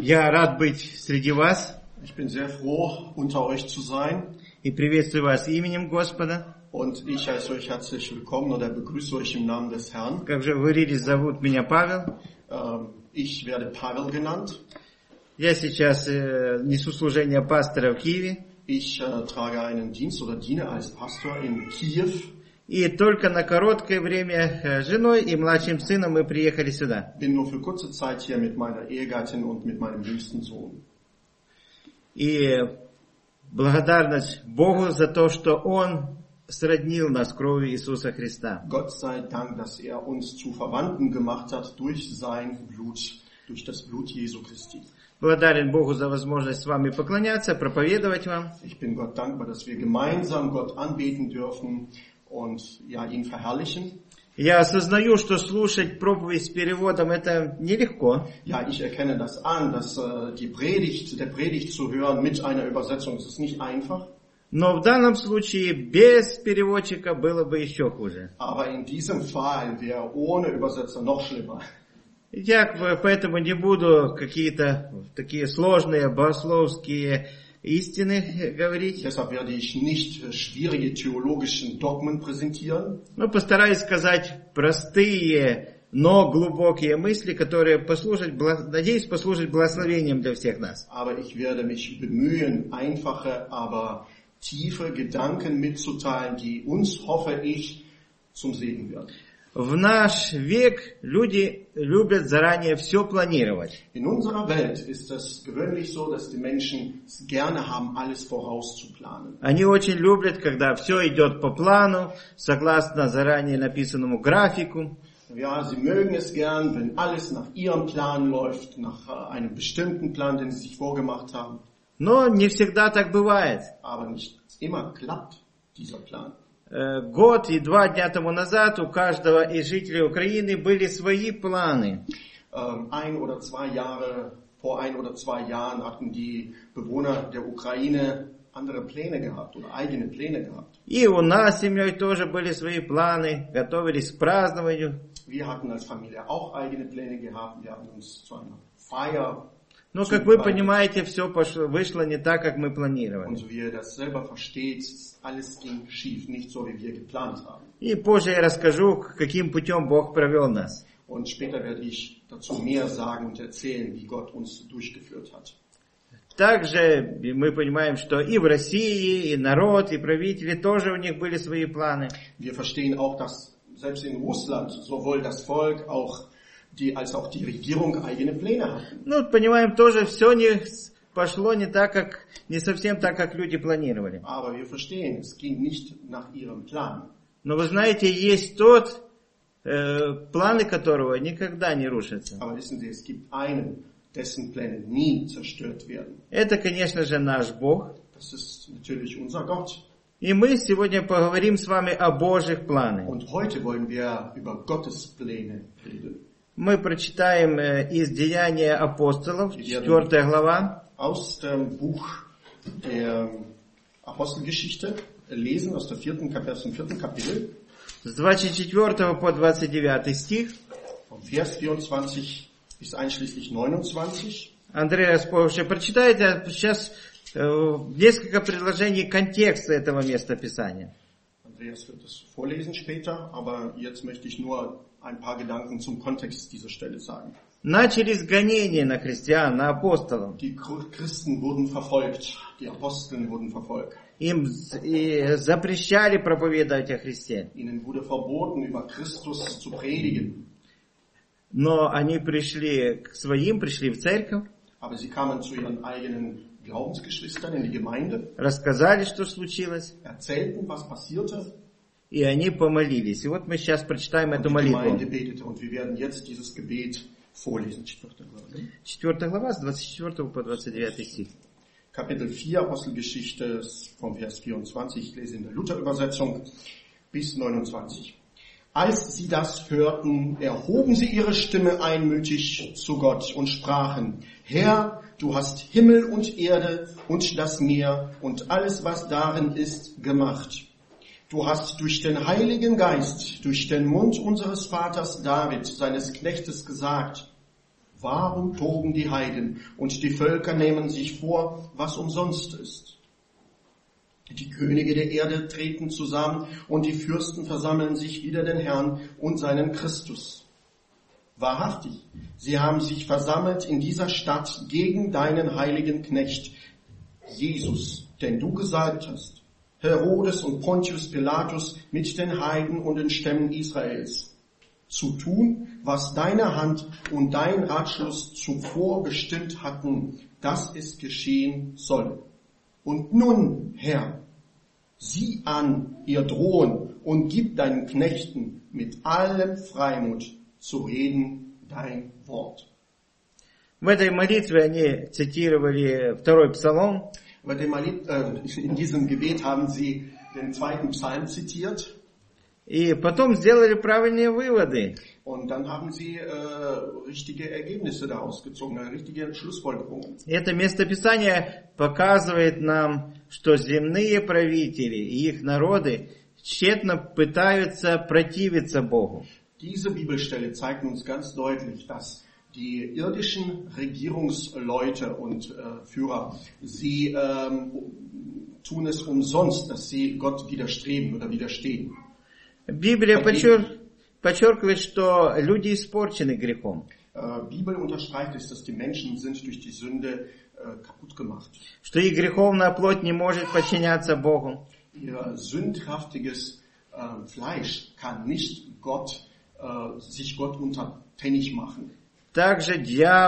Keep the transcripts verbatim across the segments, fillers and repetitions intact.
Я рад быть среди вас Ich bin sehr froh, unter euch zu sein. и приветствую вас именем Господа. Und ich heiße euch herzlich willkommen oder begrüße euch im Namen des Herrn. Как же вы говорили, зовут меня Павел. Ähm, Ich werde Pavel genannt. Я сейчас э, несу служение пастора в Киеве. Ich äh, trage einen Dienst oder diene als Pastor in Kiew. И только на короткое время э, с женой и младшим сыном мы приехали сюда. Bin nur für kurze Zeit hier mit meiner Ehegattin und mit meinem jüngsten Sohn. И благодарность Богу за то, что Он сроднил нас кровью Иисуса Христа. Gott sei Dank, dass er uns zu Verwandten gemacht hat durch sein Blut, durch das Blut Jesu Christi. Благодарен Богу за возможность с вами поклоняться, проповедовать вам. Ich bin Gott dankbar, dass wir gemeinsam Gott anbeten dürfen und ja, ihn verherrlichen. Я осознаю, что слушать проповедь с переводом это нелегко. Ja, ich erkenne das an, dass äh, die Predigt, der Predigt zu hören mit einer Übersetzung, das ist nicht einfach. Но в данном случае без переводчика было бы еще хуже. Aber in diesem Fall wäre ohne Übersetzer noch schlimmer. Я поэтому не буду какие-то такие сложные богословские истины говорить. Deshalb werde ich nicht schwierige theologischen Dogmen präsentieren. Но постараюсь сказать простые, но глубокие мысли, которые послужат, надеюсь, послужат благословением для всех нас. Aber ich werde mich bemühen, einfache, aber tiefe Gedanken mitzuteilen, die uns, hoffe ich, zum Segen werden. В наш век люди любят заранее все планировать. In unserer Welt ist es gewöhnlich so, dass die Menschen es gerne haben, alles vorauszuplanen. Они очень любят, когда все идет по плану, согласно заранее написанному графику. Ja, sie mögen es gern, wenn alles nach ihrem Plan läuft, nach einem bestimmten Plan, den sie sich vorgemacht haben. Но не всегда так бывает. Aber nicht immer klappt dieser Plan. Год и два дня тому назад у каждого из жителей Украины были свои планы. Ein oder zwei Jahre, vor ein oder zwei Jahren hatten die Bewohner der Ukraine andere Pläne gehabt oder eigene Pläne gehabt. И у нас с семьей тоже были свои планы, готовились к празднованию. Wir hatten als Familie auch eigene Pläne gehabt, wir haben uns zu einer Feier. Но, как вы понимаете, все пошло, вышло не так, как мы планировали. Und so wie ihr das selber versteht, alles ging schief, nicht so, wie wir geplant haben. И позже я расскажу, каким путем Бог провел нас. Und später werde ich dazu mehr sagen und erzählen, wie Gott uns durchgeführt hat. Также мы понимаем, что и в России, и народ, и правители тоже у них были свои планы. Wir verstehen auch, dass selbst in Russland sowohl das Volk auch die, als auch die Regierung eigene Pläne hatten. Ну, понимаем, тоже все не пошло не так, как, не совсем так, как люди планировали. Aber wir verstehen, es ging nicht nach ihrem Plan. Но вы знаете, есть тот, э, планы которого никогда не рушатся. Aber wissen Sie, es gibt einen, dessen Pläne nie zerstört werden. Это, конечно же, наш Бог. Das ist natürlich unser Gott. И мы сегодня поговорим с вами о Божьих планах. Und heute wollen wir über Gottes Pläne reden. Мы прочитаем из Деяния апостолов, четвёртая глава. Aus dem Buch der Apostelgeschichte lesen, aus der vierten, aus dem vierten Kapitel. С двадцать четвёртого по двадцать девятый стих. Vom Vers vierundzwanzig bis einschließlich neunundzwanzig. Андрей Распович, прочитайте, а сейчас э, несколько предложений контекста этого места Писания. Andreas wird es vorlesen später, aber jetzt möchte ich nur ein paar Gedanken zum Kontext dieser Stelle sagen. Начались гонения на христиан, на апостолов. Die Christen wurden verfolgt, die Aposteln wurden verfolgt. Им запрещали проповедовать о Христе. Ihnen wurde verboten, über Christus zu predigen. Но они пришли к своим, пришли в церковь. Aber sie kamen zu ihren eigenen Glaubensgeschwistern in die Gemeinde. Рассказали, что случилось. Erzählten, was passierte. И они помолились. И вот мы сейчас прочитаем эту молитву. Четвертая глава с двадцать четвёртого по двадцать девятый стих. Kapitel vier, Apostelgeschichte vom Vers vierundzwanzig, ich lese in der Luther-Übersetzung bis neunundzwanzig. Als sie das hörten, erhoben sie ihre Stimme einmütig zu Gott und sprachen: Herr, du hast Himmel und Erde und das Meer und alles, was darin ist, gemacht. Du hast durch den Heiligen Geist, durch den Mund unseres Vaters David, seines Knechtes, gesagt: Warum toben die Heiden und die Völker nehmen sich vor, was umsonst ist? Die Könige der Erde treten zusammen und die Fürsten versammeln sich wider den Herrn und seinen Christus. Wahrhaftig, sie haben sich versammelt in dieser Stadt gegen deinen heiligen Knecht, Jesus, den du gesalbt hast, Herodes und Pontius Pilatus mit den Heiden und den Stämmen Israels, zu tun, was deine Hand und dein Ratschluss zuvor bestimmt hatten, dass es geschehen soll. Und nun, Herr, sieh an ihr Drohen und gib deinen Knechten mit allem Freimut zu reden dein Wort. В этой молитве они цитировали второй псалом. In diesem Gebet haben sie den zweiten Psalm zitiert. И потом сделали правильные выводы. Und dann haben sie äh, richtige Ergebnisse daraus gezogen, richtige Schlussfolgerungen. Это местописание показывает нам, что земные правители и их народы тщетно пытаются противиться Богу. Diese Bibelstelle zeigt uns ganz deutlich, dass die irdischen Regierungsleute und äh, Führer, sie ähm, tun es umsonst, dass sie Gott widerstreben oder widerstehen. Библия подчер... подчеркивает, что люди испорчены грехом. Bibel unterstreicht es, dass die Menschen sind durch die Sünde äh, kaputt gemacht. Что их греховная плоть не может подчиняться Богу. Ihr sündhaftiges äh, Fleisch kann nicht Gott, äh, sich Gott untertänig machen. Также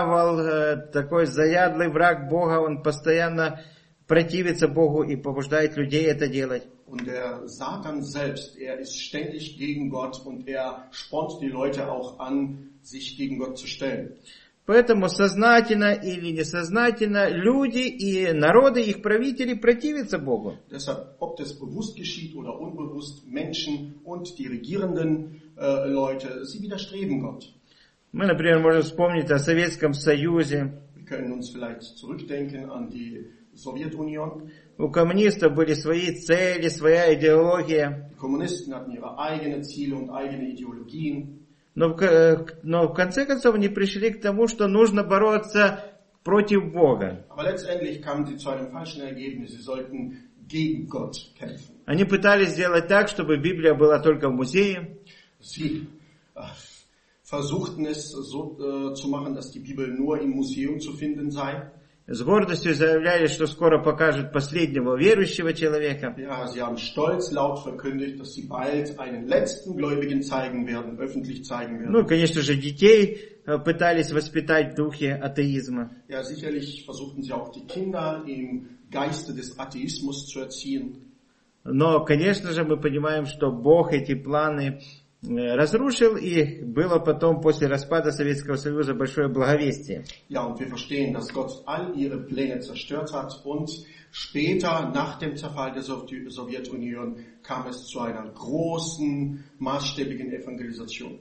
дьявол, такой заядлый враг Бога, он постоянно противится Богу и побуждает людей это делать. Und der Satan selbst, er ist ständig gegen Gott und er spornt die Leute auch an, sich gegen Gott zu stellen. Поэтому сознательно или несознательно люди и народы, их правители противятся Богу. Deshalb, ob das bewusst geschieht oder unbewusst, Menschen und die regierenden äh, Leute, sie widerstreben Gott. Мы, например, можем вспомнить о Советском Союзе. Wir können uns vielleicht zurückdenken an die Sowjetunion. У коммунистов были свои цели, своя идеология. Die Kommunisten hatten ihre eigenen Ziele und eigene Ideologien. Но в, но в конце концов они пришли к тому, что нужно бороться против Бога. Aber letztendlich kamen sie zu einem falschen Ergebnis. Sie sollten gegen Gott kämpfen. Они пытались сделать так, чтобы Библия была только в музее. Sie äh, versuchten es so äh, zu machen, dass die Bibel nur im Museum zu finden sei. С гордостью заявляли, что скоро покажут последнего верующего человека. Ja, sie haben stolz laut verkündigt, dass sie bald einen letzten Gläubigen zeigen werden, öffentlich zeigen werden. Ну, конечно же, детей пытались воспитать в духе атеизма. Ja, sicherlich versuchten sie auch die Kinder im Geiste des Atheismus zu erziehen. Но, конечно же, мы понимаем, что Бог эти планы разрушил, и было потом после распада Советского Союза большое благовестие. Ja, und wir verstehen, dass Gott all ihre Pläne zerstört hat und später, nach dem Zerfall der Sowjetunion, kam es zu einer großen, maßstäbigen Evangelisation.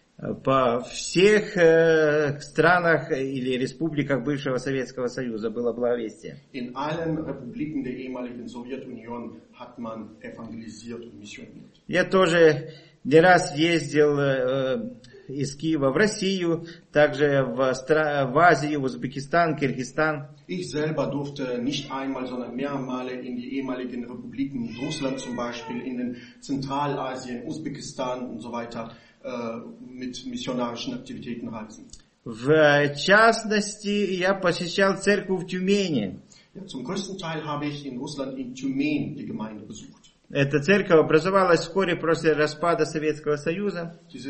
По всех э, странах или республиках бывшего Советского Союза было благовестие. In allen Republiken der ehemaligen Sowjetunion hat man evangelisiert und missioniert. Я тоже не раз ездил э, из Киева в Россию, также в, Стра- в Азию, в Узбекистан, Киргизстан. Ich selber durfte nicht einmal, sondern mehrere Male in die ehemaligen Republiken, in Russland zum Beispiel, in den Zentralasien, Usbekistan und so weiter, äh, mit missionarischen Aktivitäten reisen. В частности, я посещал церковь в Тюмени. Ja, zum größten Teil habe ich in Russland in Tyumen die Gemeinde besucht. Эта церковь образовалась вскоре после распада Советского Союза. Diese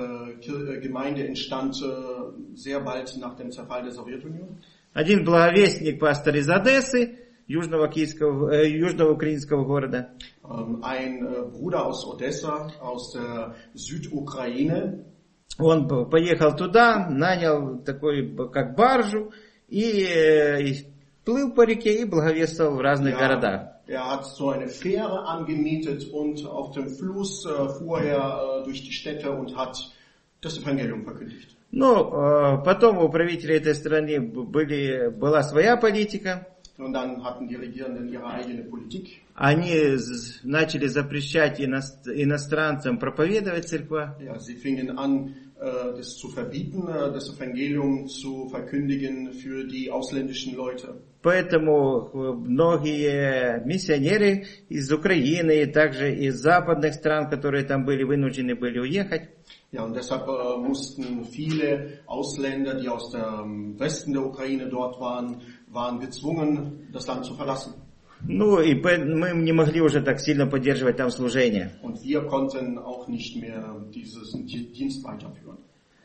äh, Gemeinde entstand äh, sehr bald nach dem Zerfall der Sowjetunion. Один благовестник, пастор из Одессы, южного, киевского, э, южного украинского города. Ähm, ein äh, Bruder aus Odessa, aus der Südukraine. Он поехал туда, нанял такой, как баржу, и, э, и плыл по реке и благовествовал в разных Ja, городах. er hat so eine Fähre angemietet und auf dem Fluss äh, fuhr er äh, durch die Städte und hat das Evangelium verkündigt. Ну, э, потом у правителя этой страны были, была своя политика. Und dann hatten die Regierenden ihre eigene Politik. Они з- начали запрещать иност- иностранцам проповедовать в церквах. Ja, sie fingen an, äh, das zu verbieten, äh, das Evangelium zu verkündigen für die ausländischen Leute. Поэтому э, многие миссионеры из Украины и также из западных стран, которые там были, вынуждены были уехать. Ja, und deshalb äh, mussten viele Ausländer, die aus dem Westen der Ukraine dort waren, waren gezwungen, das Land zu verlassen. Ну и по- мы не могли уже так сильно поддерживать там служение. Und wir konnten auch nicht mehr diesen Dienst weiterführen.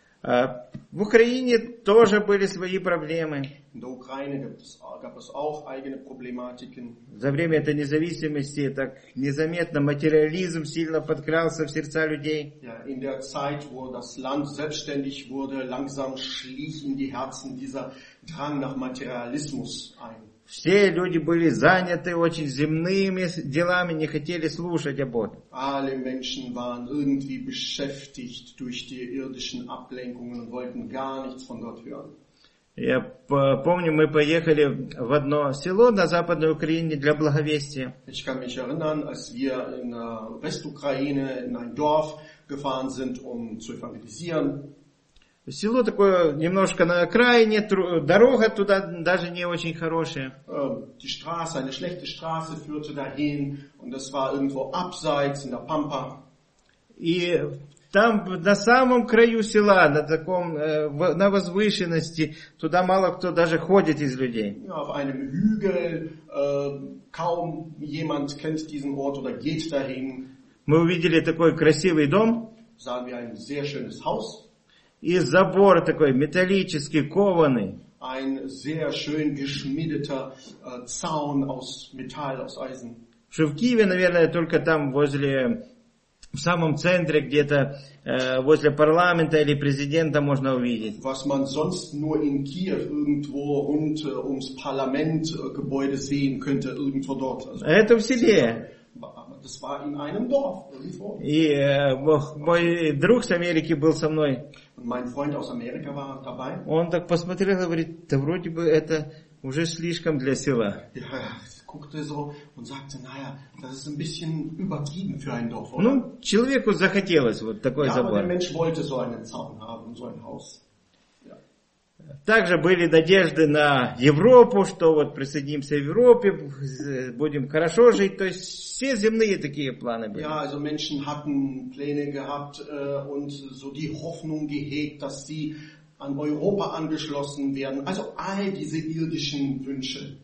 А в Украине тоже были свои проблемы. In der Ukraine gab es, gab es auch eigene Problematiken. За время этой независимости так незаметно материализм сильно подкрался в сердца людей. Ja, in der Zeit, wo das Land selbstständig wurde, langsam schlich in die Herzen dieser Drang nach Materialismus ein. Все люди были заняты очень земными делами, не хотели слушать о Боге. Alle Menschen waren irgendwie beschäftigt durch die irdischen Ablenkungen und wollten gar nichts von Gott hören. Я по- помню, мы поехали в одно село на Западной Украине для благовестия. Ich kann mich erinnern, als wir in der Westukraine in ein Dorf gefahren sind, um zu evangelisieren. Село такое немножко на окраине, тру- дорога туда даже не очень хорошая. Äh, Die Straße, eine schlechte Straße führte dahin und es war irgendwo abseits in der Pampa. И там на самом краю села, на таком, э, в- на возвышенности, туда мало кто даже ходит из людей. Ja, auf einem Hügel, äh, kaum jemand kennt diesen Ort oder geht dahin. Мы увидели такой красивый дом, Sahen wir ein sehr schönes Haus, и забор такой металлический, кованый. ein sehr schön geschmiedeter äh, Zaun aus Metall, aus Eisen. Что в Киеве, наверное, только там возле, в самом центре, где-то э, возле парламента или президента можно увидеть. Was man sonst nur in Kiew irgendwo rund äh, ums Parlamentgebäude äh, sehen könnte, irgendwo dort. Also, А это в селе. aber das war in einem Dorf irgendwo. И э, мой друг с Америки был со мной. Und mein Freund aus Amerika war dabei. Он так посмотрел и говорит, да вроде бы это уже слишком для села. Ja, guckte so und sagte, naja, das ist ein bisschen übertrieben für ein Dorf, oder? Ну, человеку захотелось вот такой Ja, aber der забор. Mensch wollte so einen Zaun haben, so ein Haus. Ja. Также были надежды на Европу, что вот присоединимся в Европе, будем хорошо жить. То есть все земные такие планы были. Ja, also Menschen hatten Pläne gehabt äh, und so die Hoffnung gehegt, dass sie an Europa angeschlossen werden. Also all diese irdischen Wünsche.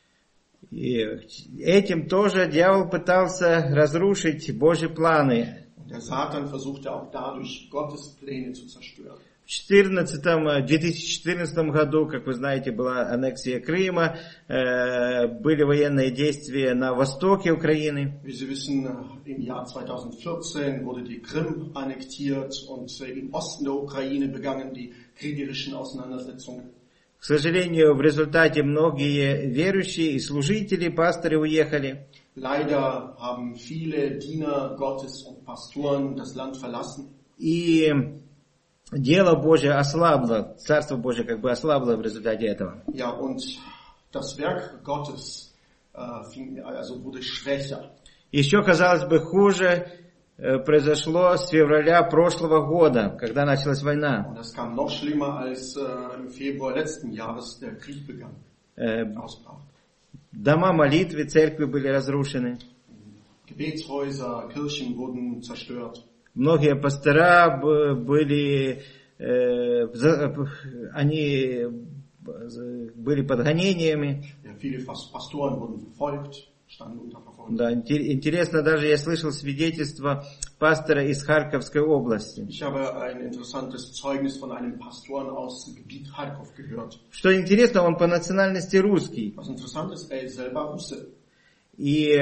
И этим тоже дьявол пытался разрушить Божьи планы. Und der Satan versuchte auch dadurch, Gottes Pläne zu zerstören. В четырнадцатом, две тысячи четырнадцатом году, как вы знаете, была аннексия Крыма, э, были военные действия на востоке Украины. Wie Sie wissen, im Jahr zweitausendvierzehn wurde die Krim annektiert und im Osten der Ukraine begannen die kriegerischen Auseinandersetzungen. К сожалению, в результате многие верующие и служители, пасторы уехали. Leider haben viele Diener Gottes und Pastoren das Land verlassen. И дело Божье ослабло, Царство Божье как бы ослабло в результате этого. Ja, und das Werk Gottes äh, fing, also wurde schwächer. Еще, казалось бы, хуже э, произошло с февраля прошлого года, когда началась война. Und das kam noch schlimmer, als äh, im Februar letzten Jahres der Krieg begann, Э, ausbrach. дома молитвы, церкви были разрушены. Gebetshäuser, Kirchen wurden zerstört. Многие пастора б- были, э, за- они были под гонениями. Ja, viele Fas- Pastoren wurden verfolgt, standen unter Verfolgung. Да, инте- интересно, даже я слышал свидетельство пастора из Харьковской области. Ich habe ein interessantes Zeugnis von einem Pastoren aus dem Gebiet Kharkov gehört. Что интересно, он по национальности русский. Was interessant ist, er ist selber Russe. И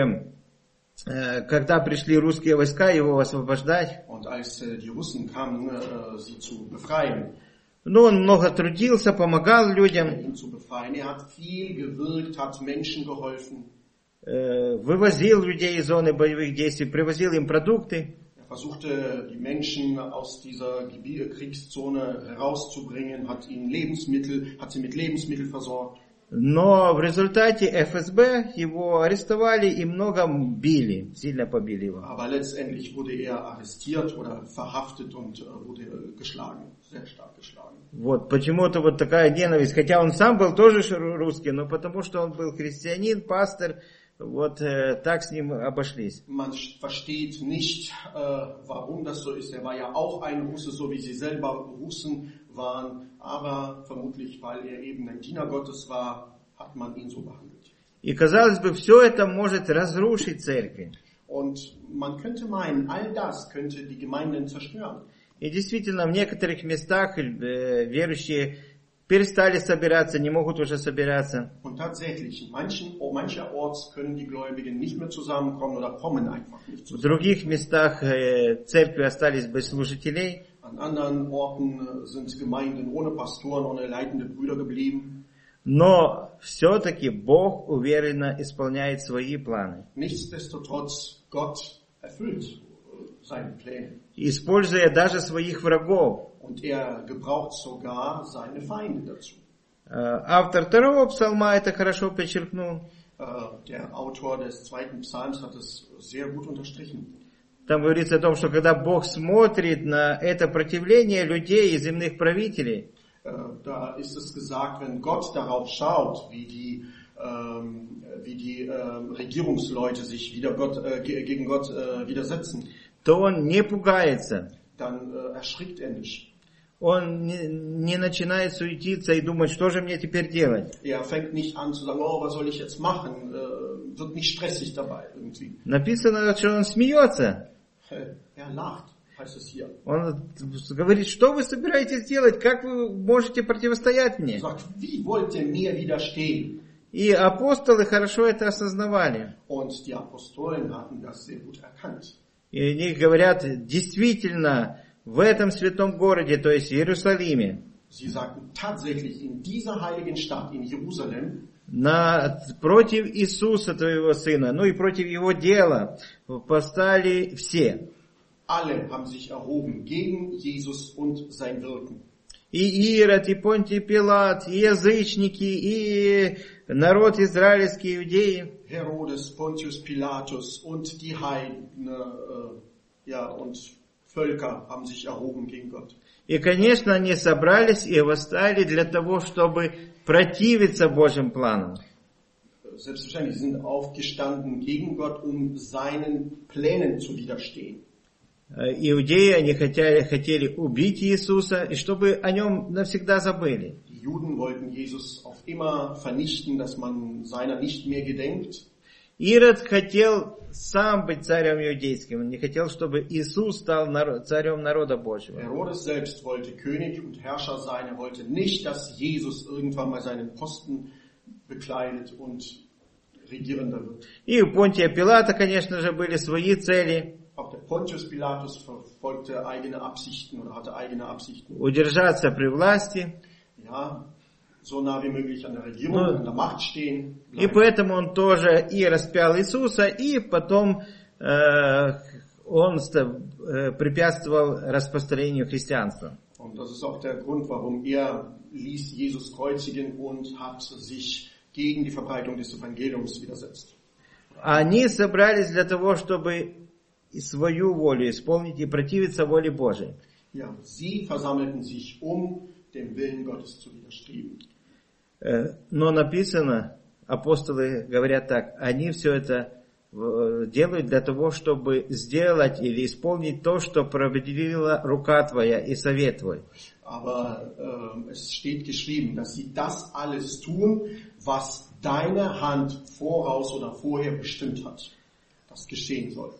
э, когда пришли русские войска его освобождать, Und als äh, die Russen kamen, äh, sie zu befreien, ну, он много трудился, помогал людям, ihn zu befreien, er hat viel gewirkt, hat Menschen geholfen. э, вывозил людей из зоны боевых действий, привозил им продукты. Er versuchte, die Menschen aus dieser Gebie- Kriegszone herauszubringen, hat ihnen Lebensmittel, hat sie mit Lebensmitteln versorgt. Но в результате эф эс бэ его арестовали и много били, сильно побили его. Aber letztendlich wurde er arrestiert oder verhaftet und wurde geschlagen, sehr stark geschlagen. Вот почему-то вот такая ненависть, хотя он сам был тоже русский, но потому что он был христианин, пастор, вот э, так с ним обошлись. Man versteht nicht, äh, warum das so ist. Er war ja auch ein Russe, so wie sie selber Russen waren, aber vermutlich, weil er eben ein Diener Gottes war, hat man ihn so behandelt. И казалось бы, все это может разрушить церкви. Und man könnte meinen, all das könnte die Gemeinden zerstören. И действительно, в некоторых местах э, верующие перестали собираться, не могут уже собираться. Und tatsächlich, in manchen, oh, mancherorts können die Gläubigen nicht mehr zusammenkommen oder kommen einfach nicht В zusammen. других местах э, церкви остались без служителей. An anderen Orten sind Gemeinden ohne Pastoren, ohne leitende Brüder geblieben. Но все-таки Бог уверенно исполняет свои планы. Nichtsdestotrotz, Gott erfüllt seine Pläne. Используя даже своих врагов. Und er gebraucht sogar seine Feinde dazu. Автор второго псалма это хорошо подчеркнул. Der Autor des zweiten Psalms hat es sehr gut unterstrichen. Там говорится о том, что когда Бог смотрит на это противление людей и земных правителей, Da ist es gesagt, wenn Gott darauf schaut, wie die, ähm, wie die ähm, Regierungsleute sich wieder Gott, äh, gegen Gott äh, widersetzen, то он не пугается. dann äh, erschrickt er nicht. Он не, не начинает суетиться и думать, что же мне теперь делать. Er fängt nicht an zu sagen, oh, was soll ich jetzt machen? Äh, wird nicht stressig dabei irgendwie. Написано, что он смеется. Er lacht, heißt es hier. Он говорит, что вы собираетесь делать, как вы можете противостоять мне. Er sagt, wie wollt ihr mir widerstehen? И апостолы хорошо это осознавали. Und die Apostolen hatten das sehr gut erkannt. И они говорят, действительно, в этом святом городе, то есть в Иерусалиме, Sie sagten tatsächlich, in dieser heiligen Stadt, in Jerusalem, на, против Иисуса, твоего Сына, ну и против Его дела, восстали все. alle haben sich erhoben gegen Jesus und sein Wirken. И Ирод, и Понтий Пилат, и язычники, и народ израильский, иудеи. Herodes, Pontius Pilatus und die Heiden, äh, ja, und Völker haben sich erhoben gegen Gott. И, конечно, они собрались и восстали для того, чтобы противиться Божьим планам. Selbstverständlich, sie sind aufgestanden gegen Gott, um seinen Plänen zu widerstehen. Иудеи, они хотели, хотели убить Иисуса, и чтобы о нем навсегда забыли. Die Juden wollten Jesus auf immer vernichten, dass man seiner nicht mehr gedenkt. Ирод хотел сам быть царем иудейским, он не хотел, чтобы Иисус стал народ, царем народа Божьего. Herodes selbst wollte König und Herrscher sein, er wollte nicht, dass Jesus irgendwann mal seinen Posten bekleidet und regierender wird. И у Понтия Пилата, конечно же, были свои цели. Auch der Pontius Pilatus verfolgte eigene Absichten oder hatte eigene Absichten. Удержаться при власти. Ja, so nah wie möglich an der Regierung, Ну, an der Macht stehen. и поэтому он тоже и распял Иисуса, и потом э, он э, препятствовал распространению христианства. Und das ist auch der Grund, warum er ließ Jesus kreuzigen und hat sich gegen die Verbreitung des Evangeliums widersetzt. Они собрались для того, чтобы свою волю исполнить и противиться воле Божией. Ja, sie versammelten sich, um dem Willen Gottes zu widerstreben. Но написано, апостолы говорят так, они все это делают для того, чтобы сделать или исполнить то, что определила рука твоя и совет твой. Aber äh, es steht geschrieben, dass sie das alles tun, was deine Hand voraus oder vorher bestimmt hat, das geschehen soll.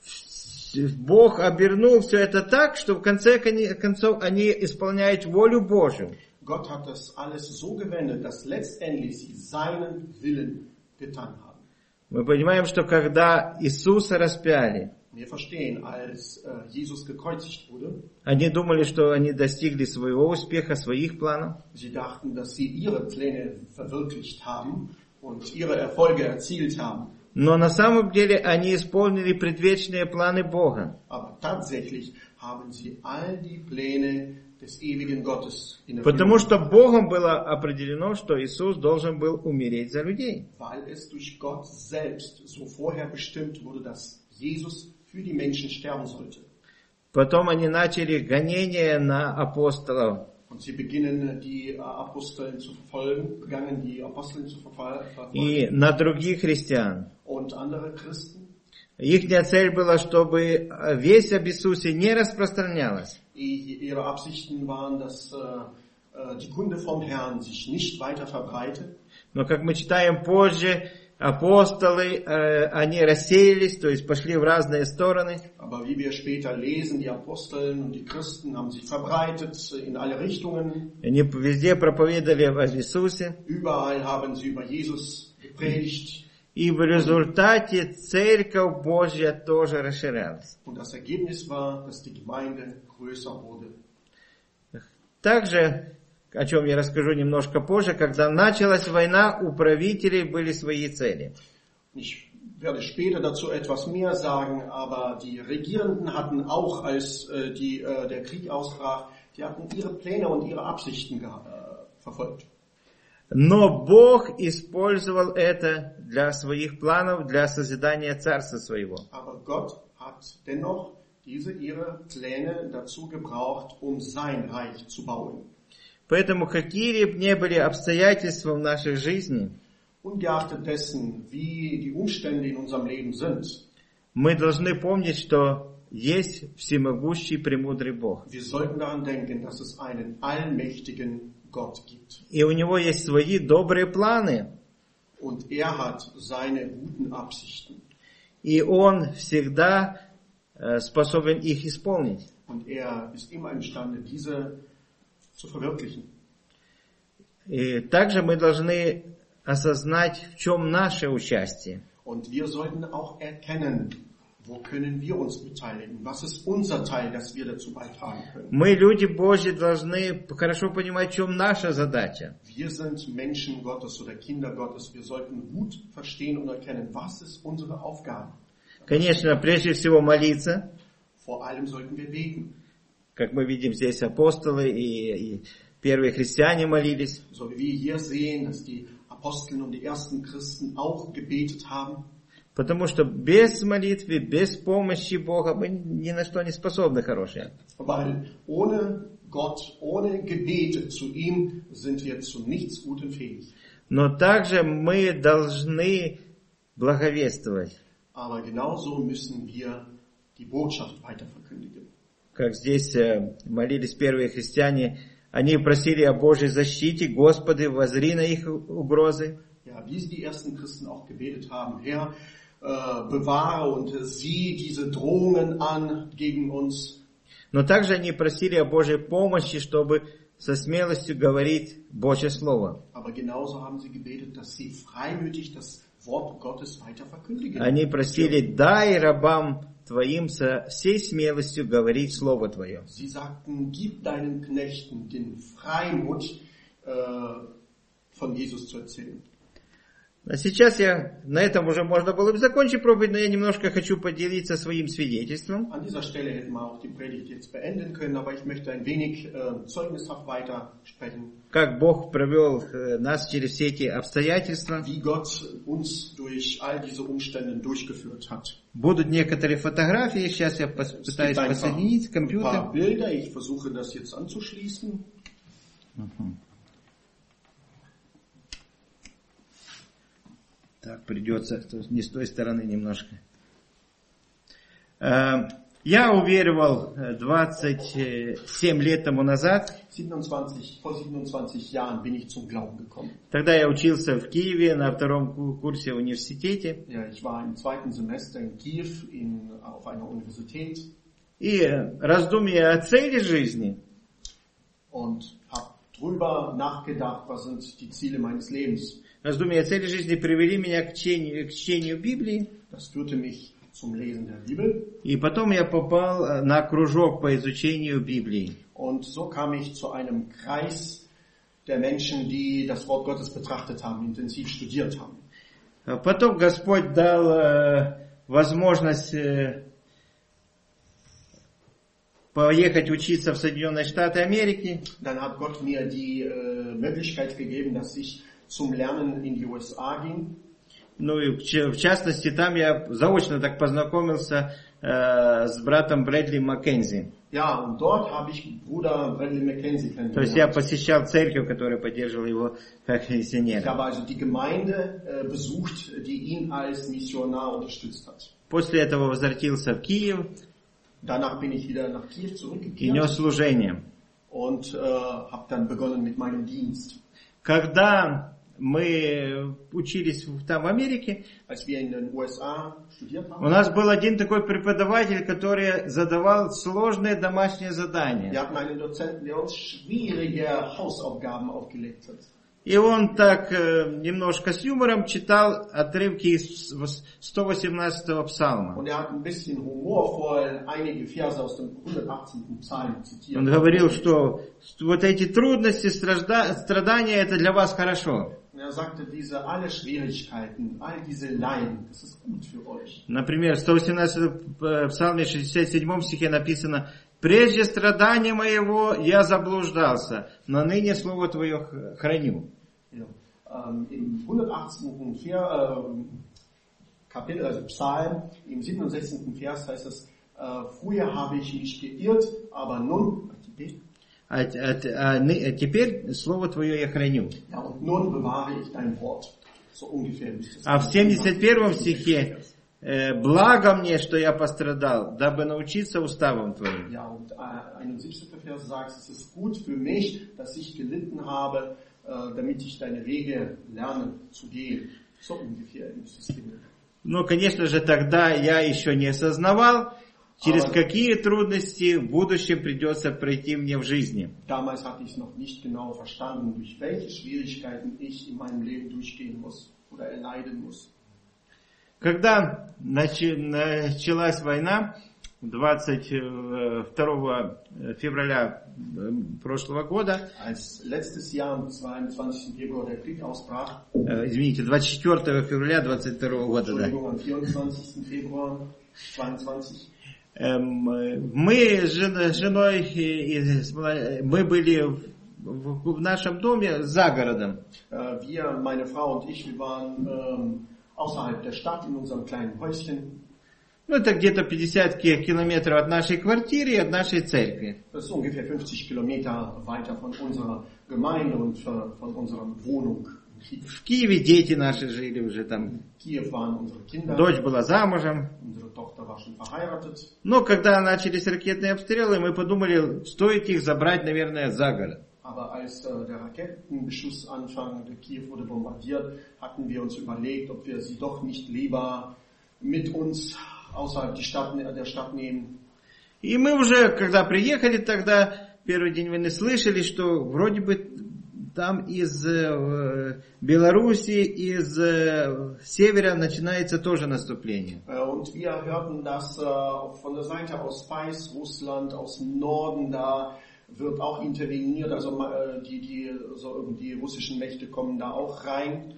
Бог обернул все это так, что в конце концов они исполняют волю Божью. Gott hat das alles so gewendet, dass letztendlich sie seinen Willen getan haben. Мы понимаем, что когда Иисуса распяли, Wir verstehen, als äh, Jesus gekreuzigt wurde, они думали, что они достигли своего успеха, своих планов. Sie dachten, dass sie ihre Pläne verwirklicht haben und ihre Erfolge erzielt haben. Но на самом деле они исполнили предвечные планы Бога. Aber tatsächlich haben sie all die Pläne des ewigen Gottes in Потому Erfüllung. что Богом было определено, что Иисус должен был умереть за людей. Weil es durch Gott selbst so vorher bestimmt wurde, dass Jesus für die Menschen sterben sollte. Потом они начали гонение на апостолов. Und sie beginnen die äh, Aposteln zu verfolgen, begannen die Aposteln zu verfol- И verfolgen на других христиан. und andere Christen. Их цель была, чтобы весть об Иисусе не распространялась. I- Ihre Absichten waren, dass äh, äh, die Kunde vom Herrn sich nicht weiter verbreitet. Но, как мы читаем позже, апостолы, э, они рассеялись, то есть пошли в разные стороны. Aber wie wir später lesen, die Aposteln und die Christen haben sich verbreitet in alle Richtungen. Они везде проповедовали об Иисусе. Überall haben sie über Jesus gepredigt. И в результате Церковь Божья тоже расширялась. Und das Ergebnis war, dass die Gemeinde größer wurde. Также, о чем я расскажу немножко позже, когда началась война, у правителей были свои цели. Ich werde später dazu etwas mehr sagen, aber die Regierenden hatten auch, als äh, die, äh, der Krieg ausbrach, die hatten ihre Pläne und ihre Absichten ge- äh, verfolgt. Но Бог использовал это для своих планов, для созидания царства своего. Aber Gott hat dennoch diese ihre Pläne dazu gebraucht, um sein Reich zu bauen. Поэтому какие бы ни были обстоятельства в нашей жизни, Ungeachtet dessen, wie die Umstände in unserem Leben sind, мы должны помнить, что есть всемогущий, премудрый Бог. wir sollten daran denken, dass es einen allmächtigen Gott gibt. И у Него есть свои добрые планы. Und er hat seine guten Absichten. И Он всегда э, способен их исполнить. Und er ist immer imstande, diese zu verwirklichen. И также мы должны осознать, в чем наше участие. Und wir sollten auch erkennen, wo können wir uns beteiligen? Was ist unser Teil, dass wir dazu beitragen können? Мы, люди Божьи, должны хорошо понимать, в чем наша задача. Wir sind Menschen Gottes oder Kinder Gottes. Wir sollten gut verstehen und erkennen, was ist unsere Aufgabe. Конечно, прежде всего молиться, Vor allem sollten wir beten. как мы видим здесь апостолы и, и первые христиане молились. So wie wir hier sehen, dass die Aposteln und die ersten Christen auch gebetet haben. Потому что без молитвы, без помощи Бога мы ни на что не способны, хорошие. Weil ohne Gott, ohne Gebete zu ihm sind wir zu nichts Gutem fähig. Но также мы должны благовествовать. Aber genauso müssen wir die Botschaft weiter verkündigen. Как здесь молились первые христиане, они просили о Божьей защите, Господи, воззри на их угрозы. Ja, wie sie die ersten Christen auch gebetet haben, Herr, äh, bewahre und sieh diese Drohungen an gegen uns. Но также они просили о Божьей помощи, чтобы со смелостью говорить Божье Слово. Aber genauso haben sie gebetet, dass sie freimütig das Wort Gottes weiter verkündigen. Они просили, дай рабам Твоим со всей смелостью говорить Слово Твое. Sie sagten, gib deinen Knechten den Freimut, äh, von Jesus zu erzählen. А сейчас я, на этом уже можно было бы закончить проповедь, но я немножко хочу поделиться своим свидетельством. An dieser Stelle hätten wir auch die Predigt jetzt beenden können, aber ich möchte ein wenig äh, zeugnishaft weiter sprechen. Как Бог провел э, нас через все эти обстоятельства. Wie Gott uns durch all diese Umstände durchgeführt hat. Будут некоторые фотографии, сейчас я пос- Es пытаюсь gibt einfach подсоединить ein компьютер. paar Bilder, ich versuche das jetzt anzuschließen. Так, придется не с той стороны немножко. Э, Я уверовал э, двадцать семь лет тому назад. siebenundzwanzig, vor siebenundzwanzig Jahren bin ich zum Glauben gekommen. Тогда я учился в Киеве на втором ку- курсе в университете. Ja, ich war im zweiten Semester in Kiew in, auf einer Universität И э, раздумья о цели жизни und habe drüber nachgedacht, was sind die Ziele meines Lebens. Раздумья о цели жизни привели меня к чтению, к чтению Библии. Das führte mich zum Lesen der Bibel. И потом я попал э, на кружок по изучению Библии. Und so kam ich zu einem Kreis der Menschen, die das Wort Gottes betrachtet haben, intensiv studiert haben. А Потом Господь дал э, возможность э, поехать учиться в Соединенные Штаты Америки. Dann hat Gott mir die äh, Möglichkeit gegeben, dass ich zum Lernen in die U S A ging. Ну и в, ч- в частности, там я заочно так познакомился э, с братом Брэдли Маккензи. Ja, und dort habe ich Bruder Bradley Mackenzie То есть я kennengelernt. посещал церковь, которая поддерживала его как Ich миссионера. habe also die Gemeinde äh, besucht, die ihn als Missionar unterstützt hat. После этого возвратился в Киев Danach bin ich wieder nach Kiew и zurückgekehrt нес служение. und äh, habe dann begonnen mit meinem Dienst. Когда мы учились в- там в Америке, Als wir in den U S A studiert у haben, нас был один такой преподаватель, который задавал сложные домашние задания. wir hatten einen Dozenten, der uns schwierige Hausaufgaben aufgelegt hat. И он так э, немножко с юмором читал отрывки из вос- сто восемнадцатого псалма. Und er hat ein bisschen humorvoll einige Verse aus dem hundertachtzehnten Psalm zitiert. Он говорил, что вот эти трудности, стражда- страдания, это для вас хорошо. Und er sagte, diese alle Schwierigkeiten, all diese Leiden, das ist gut für euch. Например, в сто восемнадцатом э, псалме шестьдесят седьмом стихе написано: «Прежде страдания моего я заблуждался, но ныне слово Твое х- храню». Ja. Ähm, Im hundertachtzehnten Ver, ähm, Kapitel, also Psalm, im siebenundsechzigsten Vers heißt es, äh, früher habe ich mich geirrt, aber nun, А, а- а ны- а теперь слово Твое я храню. ja, und nun bewahre ich dein Wort. So ungefähr ist es. А в семьдесят первом стихе э, «Благо мне, что я пострадал, дабы научиться уставам Твоим». Ja, und äh, einundsiebzigsten Vers sagt, es ist gut für mich, dass ich gelitten habe, äh, damit ich deine Wege lerne zu gehen. So ungefähr ist es gewesen. Но, конечно же, тогда я еще не осознавал, через А- какие трудности в будущем придется пройти мне в жизни. Damals hatte ich es noch nicht genau verstanden, durch welche Schwierigkeiten ich in meinem Leben durchgehen muss oder erleiden muss. Когда начи- началась война, двадцать второго февраля э, прошлого года, Als letztes Jahr am zweiundzwanzigsten Februar der Krieg ausbrach, э, извините, двадцать четвёртого февраля двадцать второго года, да, Entschuldigung, am vierundzwanzigsten Februar zweiundzwanzig, эм, э, мы с жен- женой, и- и с мла- мы были в, в- в нашем доме за городом. äh, wir, meine Frau und ich, wir waren ähm, außerhalb der Stadt in unserem kleinen Häuschen. Ну, это где-то пятьдесят ки- километров от нашей квартиры и от нашей церкви. Das ist ungefähr fünfzig Kilometer weiter von unserer Gemeinde und von von unserer Wohnung. in Kiew. В Киеве дети наши жили уже там. Kiew waren unsere Kinder, Дочь была замужем. unsere Tochter war schon verheiratet. Но когда начались ракетные обстрелы, мы подумали, стоит их забрать, наверное, за город. Aber als äh, der Raketenbeschuss anfang, der Kiew wurde bombardiert, hatten wir uns überlegt, ob wir sie doch nicht lieber mit uns außerhalb die Stadt, der Stadt nehmen. И мы уже, когда приехали тогда, первый день войны, слышали, что вроде бы там из э, Белоруссии, из э, севера начинается тоже наступление. Äh, Und wir hörten, dass äh, von der Seite aus Weißrussland, aus dem Norden, da wird auch interveniert, also äh, die, die, so, die russischen Mächte kommen da auch rein.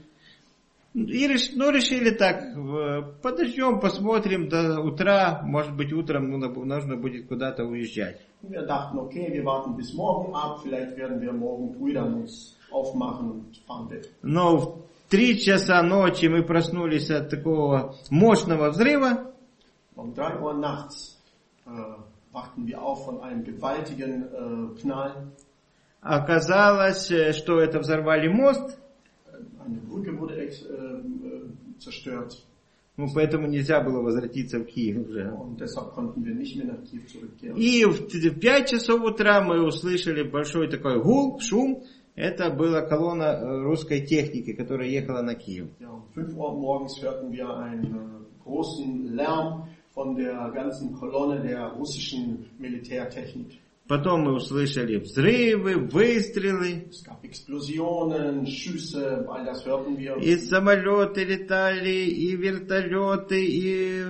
И реш- ну, решили так, э, подождем, посмотрим до утра, может быть утром ну, на- нужно будет куда-то уезжать. Und wir dachten, okay, wir warten bis morgen ab, vielleicht werden wir morgen früh dann uns aufmachen und fahren weg. Но в три часа ночи мы проснулись от такого мощного взрыва. Um drei Uhr nachts äh, wachten wir auf von einem gewaltigen äh, Knall. Оказалось, э, что это взорвали мост, Eine Brücke wurde ex, äh, äh, zerstört ну, поэтому нельзя было возвратиться в Киев уже. und deshalb konnten wir nicht mehr nach Kiew zurückkehren. И в т- в пять часов утра мы услышали большой такой гул, шум. Это была колонна э, русской техники, которая ехала на Киев. Ja, um fünf Uhr morgens hörten wir einen äh, großen Lärm von der ganzen Kolonne der russischen Militärtechnik. Потом мы услышали взрывы, выстрелы. Es gab Explosionen, Schüsse, all das hörten wir. И самолеты летали, и вертолеты, и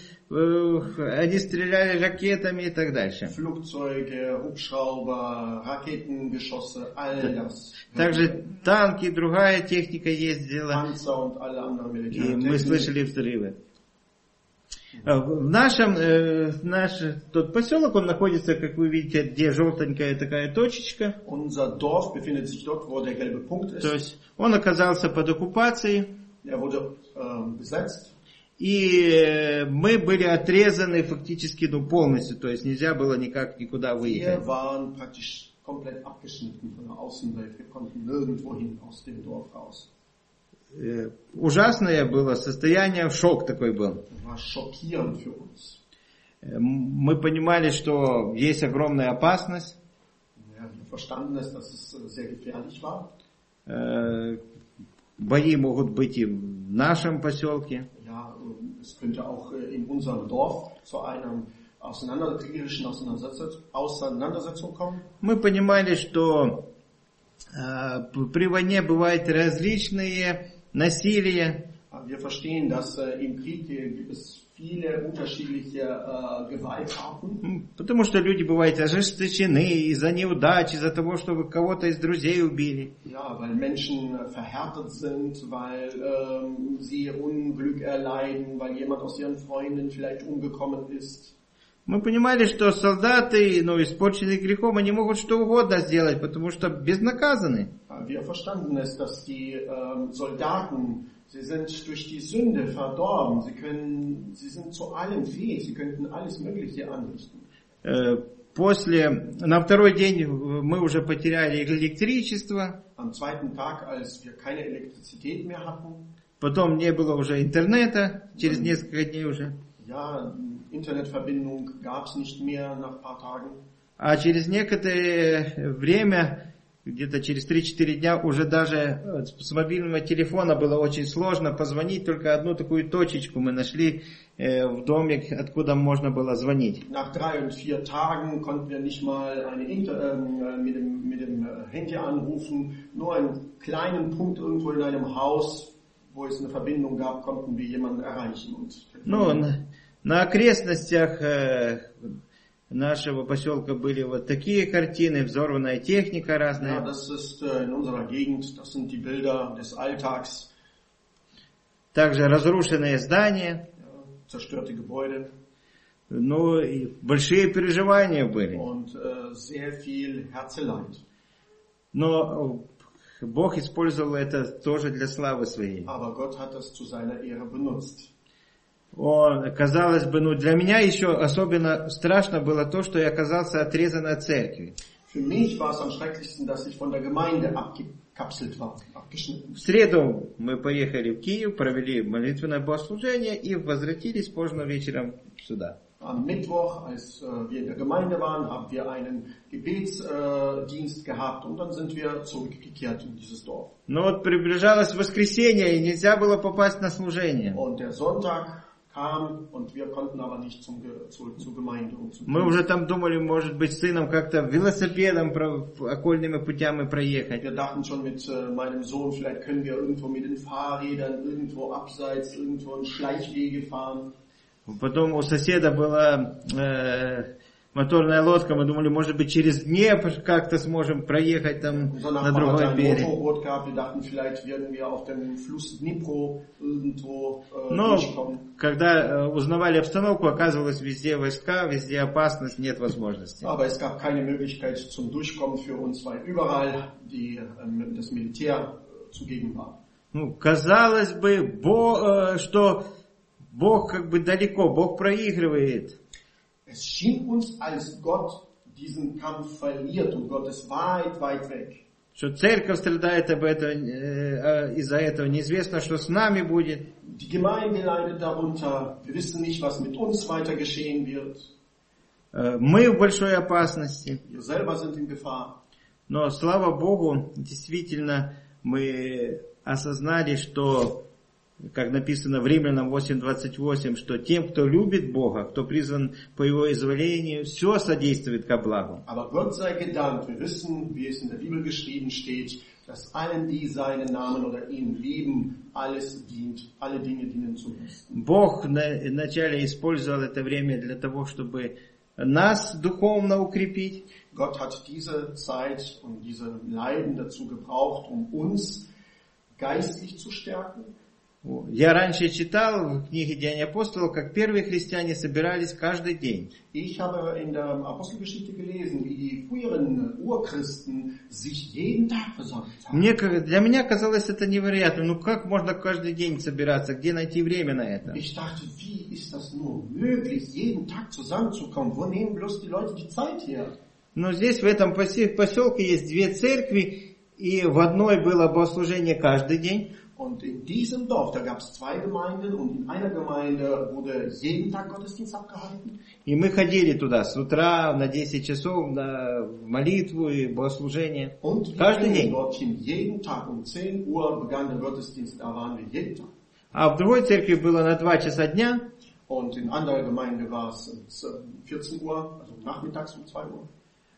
э, они стреляли ракетами и так дальше. Flugzeuge, Hubschrauber, Raketengeschosse, all das. Также танки и другая техника ездила, Panzer und alle anderen и мы Militärtechnik. слышали взрывы. В нашем, э, наш тот поселок, он находится, как вы видите, где желтенькая такая точечка. Unser Dorf befindet sich dort, wo der gelbe Punkt ist. То есть он оказался под оккупацией. Er wurde äh, besetzt. И мы были отрезаны фактически, ну, полностью. То есть nельзя было никак никуда выехать. Wir waren praktisch komplett abgeschnitten von der Außenwelt. Wir konnten nirgendwo hin aus dem Dorf raus. Ужасное было состояние, шок такой был. Мы понимали, что есть огромная опасность. Бои могут быть и в нашем поселке. Мы понимали, что при войне бывают различные насилие. Wir verstehen, dass äh, im Krieg gibt es viele unterschiedliche äh, Gewaltarten. Потому что люди бывают ожесточены из-за неудач, из-за того, что кого-то из друзей убили. Ja, weil Menschen verhärtet sind, weil ähm, sie Unglück erleiden, weil jemand aus ihren Freunden vielleicht umgekommen ist. Мы понимали, что солдаты, ну, испорченные грехом, они могут что угодно сделать, потому что безнаказаны. Wir verstanden es, dass die ähm, Soldaten, sie sind durch die Sünde verdorben, sie können, sie sind zu allem fähig, sie könnten alles Mögliche anrichten. После, на второй день мы уже потеряли электричество. Am zweiten Tag, als wir keine Elektrizität mehr hatten. Потом не было уже интернета, через несколько дней уже. Ja, Internetverbindung gab es nicht mehr nach ein paar Tagen. А через некоторое время, где-то через три-четыре дня, уже даже с мобильного телефона было очень сложно позвонить. Только одну такую точечку мы нашли э, в домик, откуда можно было звонить. Nach drei und vier Tagen konnten wir nicht mal eine Inter, äh, mit dem, mit dem Handy anrufen. Nur einen kleinen Punkt irgendwo in einem Haus, wo es eine Verbindung gab, konnten wir jemanden erreichen. Und ну, на, на окрестностях э, нашего поселка были вот такие картины, взорванная техника разная. Ja, das ist äh, in unserer Gegend, das sind die Bilder des Alltags. Также разрушенные здания. Ja, zerstörte Gebäude. Ну, и большие переживания были. Und äh, sehr viel Herzeleid. Но Бог использовал это тоже для славы своей. Aber Gott hat das zu seiner Ehre benutzt. Он, казалось бы, ну для меня еще особенно страшно было то, что я оказался отрезан от церкви. Für mich war es am schrecklichsten, dass ich von der Gemeinde abgekapselt war, abgeschnitten. В среду мы поехали в Киев, провели молитвенное богослужение и возвратились поздно вечером сюда. Am Mittwoch, als äh, wir in der Gemeinde waren, haben wir einen Gebetsdienst äh, gehabt und dann sind wir zurückgekehrt in dieses Dorf. Но вот приближалось воскресенье, и нельзя было попасть на служение. Und der Sonntag kam und wir konnten aber nicht zum, zurück zur Gemeinde. Und zum Мы уже там думали, может быть, с сыном как-то велосипедом, окольными путями проехать. Wir dachten schon mit äh, meinem Sohn, vielleicht können wir irgendwo mit den Fahrrädern irgendwo abseits, irgendwo in Schleichwege fahren. Потом у соседа была э, моторная лодка, мы думали, может быть, через Днепр как-то сможем проехать там на другой берег. Wir dachten, vielleicht werden wir auf dem Fluss Dnipro irgendwo äh, Но durchkommen. когда узнавали обстановку, оказывалось, везде войска, везде опасность, нет возможности. Aber es gab keine Möglichkeit zum Durchkommen für uns, weil überall die, ähm, das Militär äh, zugegen war. Ну, казалось бы, Бо, э, что Бог как бы далеко, Бог проигрывает. Es schien uns, als Gott diesen Kampf verliert und Gott ist weit, weit weg. Что церковь страдает об этом, э, из-за этого, неизвестно, что с нами будет. Die Gemeinde leidet darunter, wir wissen nicht, was mit uns weiter geschehen wird. Э, мы в большой опасности. Wir selber sind in Gefahr. Но слава Богу, действительно, мы осознали, что, как написано в Римлянам восемь двадцать восемь, что тем, кто любит Бога, кто призван по Его изволению, все содействует ко благу. Aber Gott sei gedankt, wir wissen, wie es in der Bibel geschrieben steht, dass allen, die seinen Namen oder ihn lieben, alles dient, alle Dinge dienen zum Besten. Бог вначале использовал это время для того, чтобы нас духовно укрепить. Gott hat diese Zeit und diese Leiden dazu gebraucht, um uns geistlich zu stärken. Я раньше читал в книге «Деяния апостолов», как первые христиане собирались каждый день. Ich habe in der Apostelgeschichte gelesen, wie die früheren Urchristen sich jeden Tag versammelt haben. Мне, для меня казалось это невероятно. Ну как можно каждый день собираться? Где найти время на это? Ich dachte, wie ist das nur möglich, jeden Tag zusammenzukommen? Wo nehmen bloß die Leute die Zeit her? Но здесь, в этом поселке, есть две церкви, и в одной было богослужение каждый день. Und in diesem Dorf, da gab es zwei Gemeinden und in einer Gemeinde wurde jeden Tag Gottesdienst abgehalten. И мы ходили туда с утра на десять часов на молитву и богослужение. Und wir Каждый gingen день. dorthin jeden Tag um zehn Uhr begann der Gottesdienst, da waren wir jeden Tag. А в другой церкви было на два часа дня. Und in anderer Gemeinde war es um vierzehn Uhr, also nachmittags um zwei Uhr.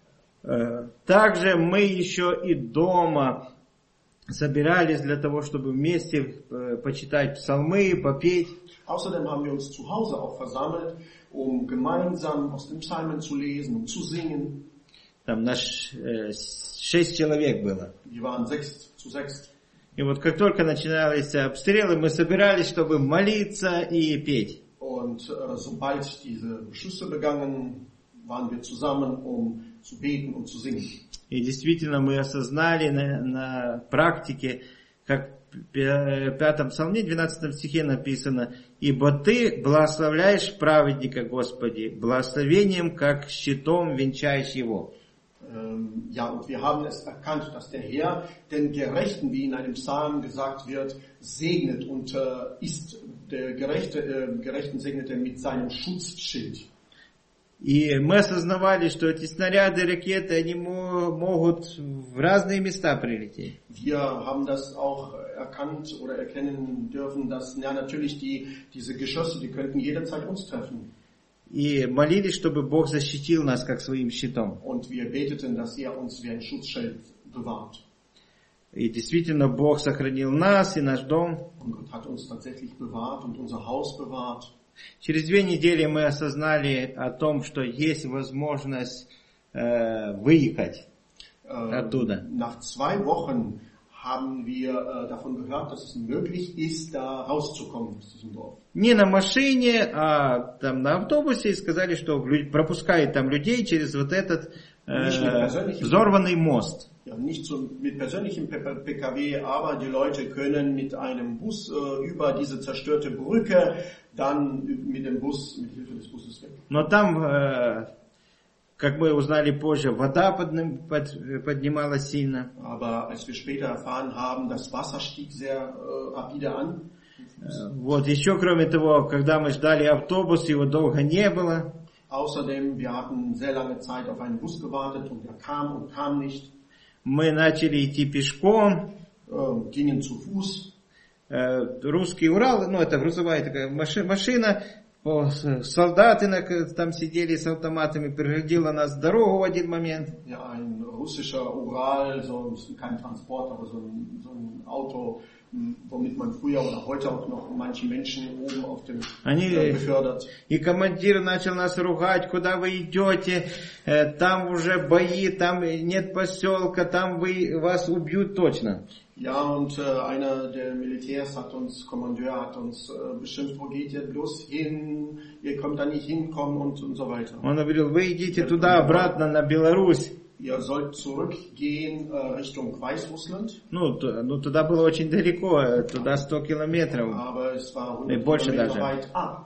Также мы еще и дома собирались для того, чтобы вместе почитать псалмы, попеть. Außerdem haben wir uns zu Hause auch versammelt, um gemeinsam aus den Psalmen zu lesen, um zu singen. Там наш э, шесть человек было. Wir waren sechs zu sechs. И вот как только начинались обстрелы, мы собирались, чтобы молиться и петь. Und äh, sobald diese Schüsse begannen, waren wir zusammen, um zu beten und zu singen. И действительно мы осознали на, на практике, как в пятом псалме, двенадцатом стихе написано: «Ибо Ты благословляешь праведника, Господи, благословением, как щитом венчаешь его». Ähm, ja, und wir haben es erkannt, dass der Herr den Gerechten, wie in einem Psalm gesagt wird, segnet und äh, ist der Gerechte, äh, Gerechten segnet er mit seinem Schutzschild. И мы осознавали, что эти снаряды, ракеты, они могут в разные места прилететь. Wir haben das auch erkannt oder erkennen dürfen, dass ja natürlich die diese Geschosse, die könnten jederzeit uns treffen. И молились, чтобы Бог защитил нас как своим щитом. Und wir beteten, dass er uns wie ein Schutzschild bewahrt. И действительно Бог сохранил нас и наш дом. Und Gott hat uns tatsächlich bewahrt und unser Haus bewahrt. Через две недели мы осознали о том, что есть возможность э, выехать Äh, оттуда. nach zwei Wochen haben wir äh, davon gehört, dass es möglich ist, da rauszukommen aus diesem Dorf. Не на машине, а там на автобусе, и сказали, что пропускают там людей через вот этот э, взорванный мост. Ja, nicht so mit persönlichem P K W, aber die Leute können mit einem Bus äh, über diese zerstörte Brücke dann mit dem Bus, mit Hilfe des Busses weg. Но там, äh, как мы узнали позже, вода подним, под, поднималась сильно. Aber als wir später erfahren haben, das Wasser stieg sehr äh, rapide an. Вот, еще кроме того, когда мы ждали автобус, его долго не было. Außerdem, wir hatten sehr lange Zeit auf einen Bus gewartet und er kam und kam nicht. Мы начали идти пешком. Äh, gingen zu Fuß. Äh, русский Урал, ну это грузовая такая машина, солдаты там сидели с автоматами, переградила нас дорогу в один момент. Ja, ein russischer Ural, so kein Transport, aber so ein, so ein Auto, womit man früher oder heute auch noch manche Menschen oben auf dem Они, befördert. И командир начал нас ругать: куда вы идете, там уже бои, там нет поселка, там вы, вас убьют точно. Ja, und äh, einer der Militärs hat uns, Kommandeur hat uns äh, beschimpft, wo geht ihr bloß hin, ihr könnt da nicht hinkommen und, und so weiter. Он говорил: вы идите туда, обратно на Беларусь. Ihr sollt zurückgehen äh, Richtung Weißrussland. Ну, т, ну, туда было очень далеко, туда сто километров. Aber es war hundert больше Kilometer даже. weit ab.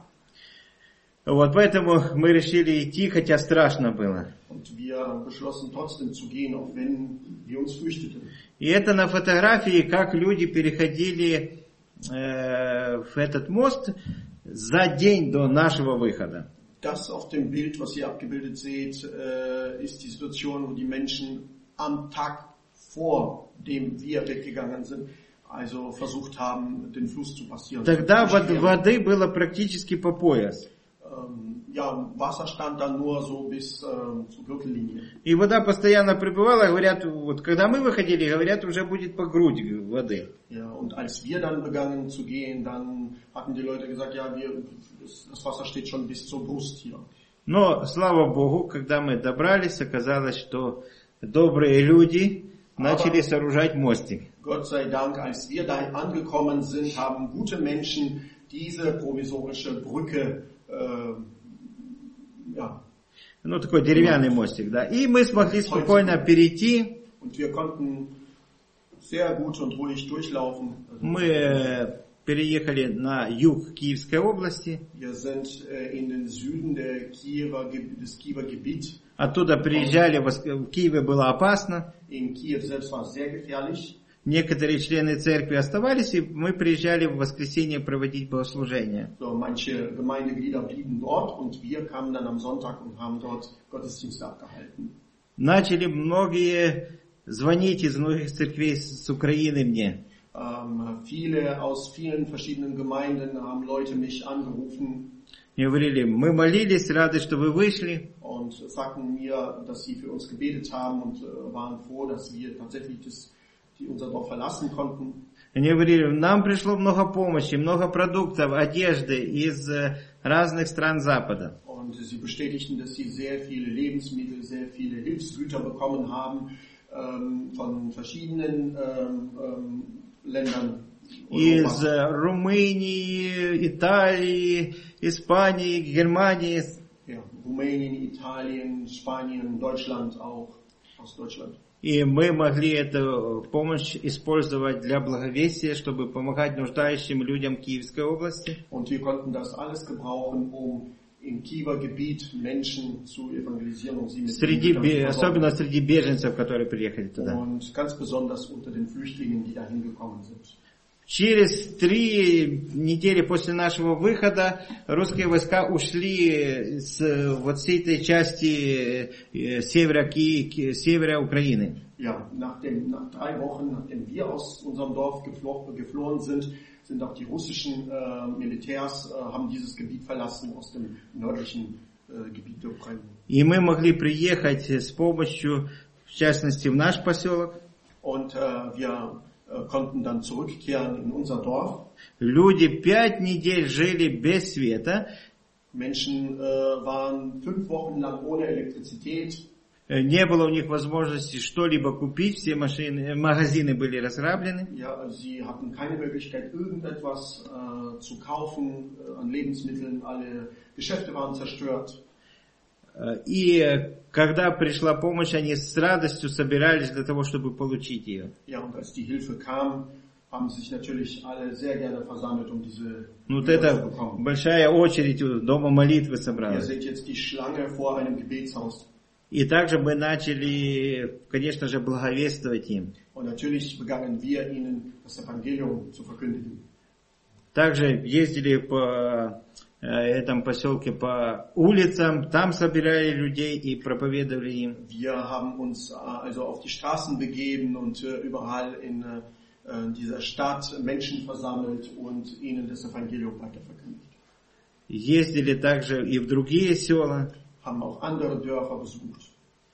Вот поэтому мы решили идти, хотя страшно было. Und wir beschlossen trotzdem zu gehen, auch wenn wir uns fürchteten. И это на фотографии, как люди переходили э, в этот мост за день до нашего выхода. Das auf dem Bild, was ihr abgebildet seht, äh, ist die Situation, wo die Menschen am Tag vor dem wir weggegangen sind, also versucht haben, den Fluss zu passieren. Тогда воды было практически по пояс. Ähm, ja, Wasser stand dann nur so bis äh, zur Gürtellinie. И вода постоянно прибывала, говорят, вот когда мы выходили, говорят, уже будет по грудь воды. Ja, und als wir dann begannen zu gehen, dann hatten die Leute gesagt, ja, wir, das Wasser steht schon bis zur Brust hier. Но, слава Богу, когда мы добрались, оказалось, что добрые люди начали сооружать мостик. Gott sei Dank, als wir da angekommen sind, haben gute Menschen diese provisorische Brücke, äh, ja. Ну, такой деревянный мостик, да. И мы смогли спокойно перейти. Und wir konnten sehr gut und ruhig durchlaufen. Мы переехали на юг Киевской области. Wir sind äh, in den Süden der Kiewer, des Kiewer Gebiet. Оттуда приезжали, в Киеве было опасно. In Kiew selbst war es sehr gefährlich. Некоторые члены церкви оставались, и мы приезжали в воскресенье проводить богослужение. So, manche Gemeindeglieder blieben dort und wir kamen dann am Sonntag und haben dort Gottesdienste abgehalten. Начали многие звонить из многих церквей с Украины мне. Ähm, viele aus vielen verschiedenen Gemeinden haben Leute mich angerufen. И говорили, мы молились, рады, что вы вышли. Und sagten mir, dass sie für uns gebetet haben und äh, waren froh, dass wir tatsächlich das, die unser Dorf verlassen konnten. Они говорили, нам пришло много помощи, много продуктов, одежды из разных стран Запада. Und sie bestätigten, dass sie sehr viele Lebensmittel, sehr viele Hilfsgüter bekommen haben ähm, von verschiedenen ähm, ähm, Ländern. Из Румынии, Италии, Испании, Германии. Ja, Rumänien, Italien, Spanien, Deutschland auch, aus Deutschland. И мы могли эту помощь использовать для благовестия, чтобы помогать нуждающим людям Киевской области. Und wir konnten das alles gebrauchen, um im Kiewer Gebiet Menschen zu evangelisieren und sie mit Среди, особенно среди беженцев, которые приехали туда. Und ganz besonders unter den Flüchtlingen, die da hingekommen sind. Через три недели после нашего выхода русские войска ушли с вот всей этой части севера, севера Украины. Ja, nach, dem, nach drei Wochen, nachdem wir aus unserem Dorf geflohen, geflohen sind, sind auch die russischen äh, Militärs, äh, haben dieses Gebiet verlassen aus dem nördlichen äh, Gebiet der Ukraine. И мы могли приехать с помощью, в частности, в наш поселок. Und äh, wir konnten dann zurückkehren in unser Dorf. Люди пять недель жили без света. Menschen äh, waren fünf Wochen lang ohne Elektrizität. Не было у них возможности что-либо купить, все машины, магазины были разграблены. Ja, sie hatten keine Möglichkeit, irgendetwas äh, zu kaufen äh, an Lebensmitteln. Alle Geschäfte waren zerstört. И когда пришла помощь, они с радостью собирались для того, чтобы получить ее. Ja, und als die Hilfe kam, haben sich natürlich alle sehr gerne versammelt, um diese Вот Hilfe zu это bekommen. большая очередь у дома молитвы Ihr собралась. seht jetzt die Schlange vor einem Gebetshaus. И также мы начали, конечно же, благовествовать им. Und natürlich begannen wir ihnen das Evangelium zu verkündigen. Также ездили по этом поселке по улицам, там собирали людей и проповедовали им. Wir haben uns also auf die Straßen begeben und überall in dieser Stadt Menschen versammelt und ihnen das Evangelium weiterverkündigt. Ездили также и в другие села. Haben auch andere Dörfer besucht.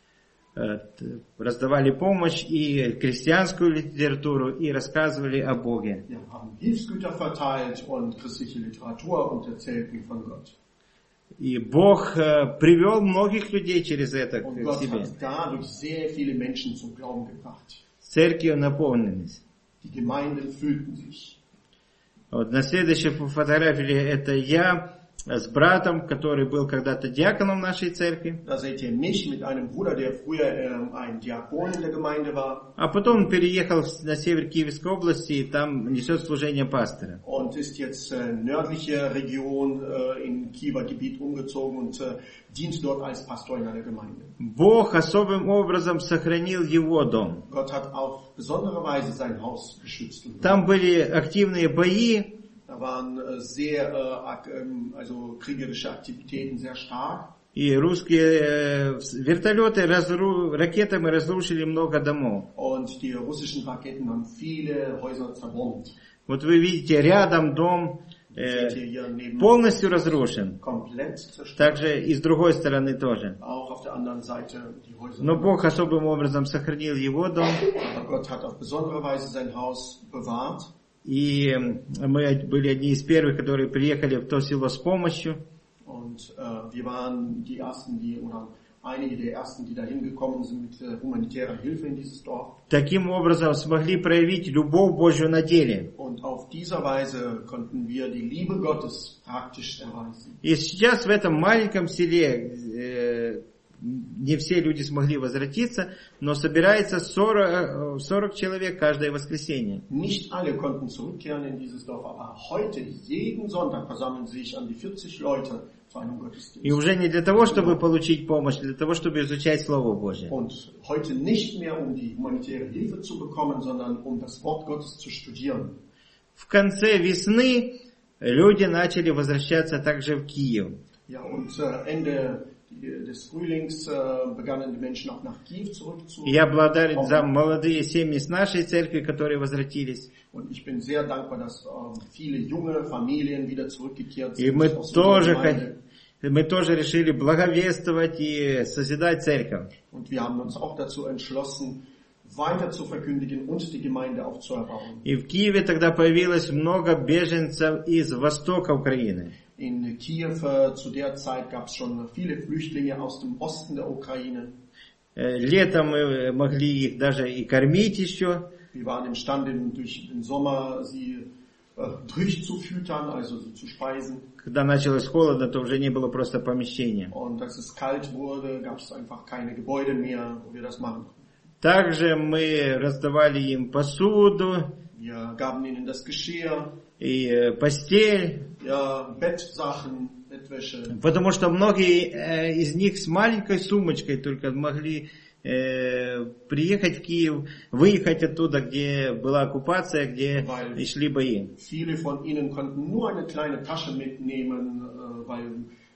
Раздавали помощь и крестьянскую литературу, и рассказывали о Боге. Wir haben Hilfsgüter verteilt und christliche Literatur und erzählten von Gott. И Бог привел многих людей через это Und к Gott себе. hat dadurch sehr viele Menschen zum Glauben gebracht. Церкви наполнились. Die Gemeinden füllten sich. Вот на следующей фотографии это я с братом, который был когда-то диаконом нашей церкви. Da seht ihr mich mit einem Bruder, der früher ähm, ein Diakon in der Gemeinde war. А потом он переехал на север Киевской области и там несет служение пастора. Und ist jetzt äh, nördliche Region äh, in Kiewer Gebiet umgezogen und äh, dient dort als Pastor in einer Gemeinde. Бог особым образом сохранил его дом. Gott hat auf besondere Weise sein Haus geschützt. Там были активные бои. Da waren äh, sehr, äh, also kriegerische Aktivitäten sehr stark. И русские э, вертолеты разру... ракетами разрушили много домов. Und die russischen Raketen haben viele Häuser zerbombt. Вот вы видите, рядом дом э, Seht ihr hier neben полностью разрушен. komplett zerstört. Также и с другой стороны тоже. Auch auf der anderen Seite die Häuser. Но Бог особым образом сохранил его дом. Aber Gott hat auf besondere Weise sein Haus bewahrt. И мы были одни из первых, которые приехали в то село с помощью. Und äh, wir waren die ersten, die oder einige der ersten, die da hingekommen sind mit äh, humanitärer Hilfe in dieses Dorf. Таким образом смогли проявить любовь Божью на деле. Und auf dieser Weise konnten wir die Liebe Gottes praktisch erweisen. И сейчас в этом маленьком селе э, не все люди смогли возвратиться, но собирается сорок, сорок человек каждое воскресенье. Nicht alle konnten zurückkehren in dieses Dorf, aber heute, jeden Sonntag, versammeln sich an die vierzig Leute zu einem Gottesdienst. И уже не для того, чтобы получить помощь, для того, чтобы изучать Слово Божье. Und heute nicht mehr, um die humanitäre Hilfe zu bekommen, sondern um das Wort Gottes zu studieren. В конце весны люди начали возвращаться также в Киев. Ja, und äh, Ende des Frühlings äh, begannen die Menschen auch nach Kiew zurückzukommen. Я благодарен за молодые семьи с нашей церкви, которые возвратились. Und ich bin sehr dankbar, dass äh, viele junge Familien wieder zurückgekehrt sind. И мы aus unserer тоже, Gemeinde. мы тоже решили благовествовать и созидать церковь. Und wir haben uns auch dazu entschlossen, weiter zu verkündigen und die Gemeinde aufzuerbauen. И в Киеве тогда появилось много беженцев из востока Украины. In Kiew äh, zu der Zeit gab es schon viele Flüchtlinge aus dem Osten der Ukraine. Летом мы могли их даже и кормить еще. Wir waren imstande, durch den Sommer sie äh, durchzufüttern, also sie zu speisen. Когда началось холодно, то уже не было просто помещения. Und als es kalt wurde, gab es einfach keine Gebäude mehr, wo wir das machen konnten. Также мы раздавали им посуду, Wir gaben ihnen das Geschirr, и постель, ja, Bettsachen, Bettwäsche. потому что многие э, из них с маленькой сумочкой только могли э, приехать в Киев, выехать оттуда, где была оккупация, где Weil шли бои. Viele von ihnen konnten nur eine kleine Tasche mitnehmen, äh, weil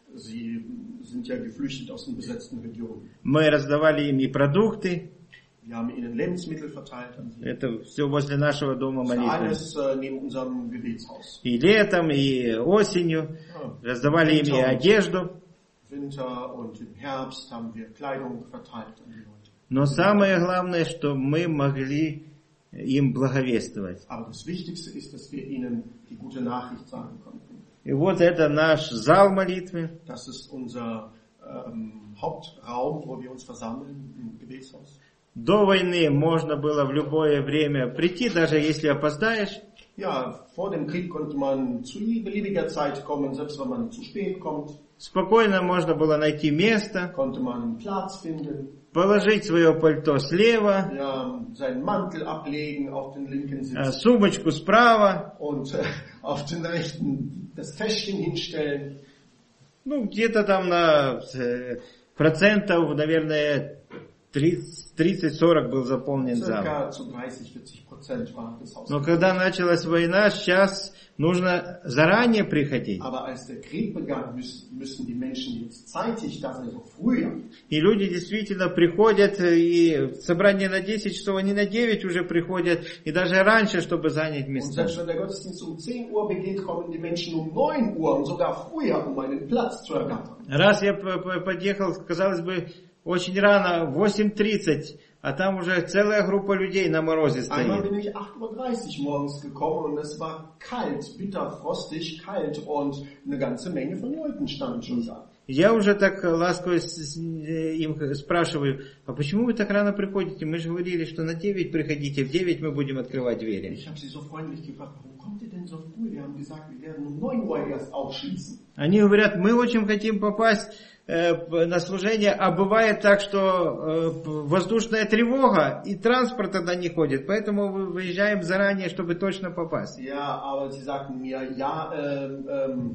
sie sind ja geflüchtet aus den besetzten Regionen. Мы раздавали им и продукты. Wir haben ihnen Lebensmittel verteilt an sie. Это все возле нашего дома Das war молитвы. alles äh, neben unserem Gebetshaus. И летом, и осенью Ja. раздавали им и одежду. Winter und im Herbst haben wir Kleidung verteilt an die Leute. Но самое главное, что мы могли им благовествовать. Aber das Wichtigste ist, dass wir ihnen die gute Nachricht sagen konnten. И вот это наш зал молитвы. Das ist unser ähm, Hauptraum, wo wir uns versammeln, im Gebetshaus. До войны можно было в любое время прийти, даже если опоздаешь. Ja, vor dem Krieg konnte man zu beliebiger Zeit kommen, selbst wenn man zu spät kommt, Спокойно можно было найти место, konnte man einen Platz finden, положить свое пальто слева, ja, seinen Mantel ablegen auf den linken а, Sitz сумочку справа. und äh, auf den rechten das Täschchen hinstellen. Ну, где-то там на э, процентов, наверное, тридцать-сорок был заполнен зал. Circa zu dreißig, vierzig Prozent war das Haus. Но когда началась война, сейчас нужно заранее приходить. Aber als der Krieg begann, müssen, müssen die Menschen jetzt zeitig da sein, so früher. И люди действительно приходят, и собрание на десять часов, они на девять уже приходят, и даже раньше, чтобы занять Und места. selbst wenn der Gottesdienst um zehn Uhr beginnt, kommen die Menschen um neun Uhr und sogar früher, um einen Platz zu ergattern. Раз я подъехал, казалось бы, очень рано, в восемь тридцать, а там уже целая группа людей на морозе Einmal стоит. bin ich acht Uhr dreißig morgens gekommen und es war kalt, bitter, frostig, kalt und eine ganze Menge von Leuten standen schon da. Я уже так ласково им спрашиваю, а почему вы так рано приходите? Мы же говорили, что на девять приходите, в девять мы будем открывать двери. Ich habe sie so freundlich gefragt, warum kommt ihr denn so früh? Wir haben gesagt, wir werden um neun Uhr erst aufschließen. Они говорят, мы очень хотим попасть э, на служение, а бывает так, что э, воздушная тревога и транспорт тогда не ходит, поэтому мы выезжаем заранее, чтобы точно попасть. Ja, aber sie sagten mir, ja, ähm, ähm,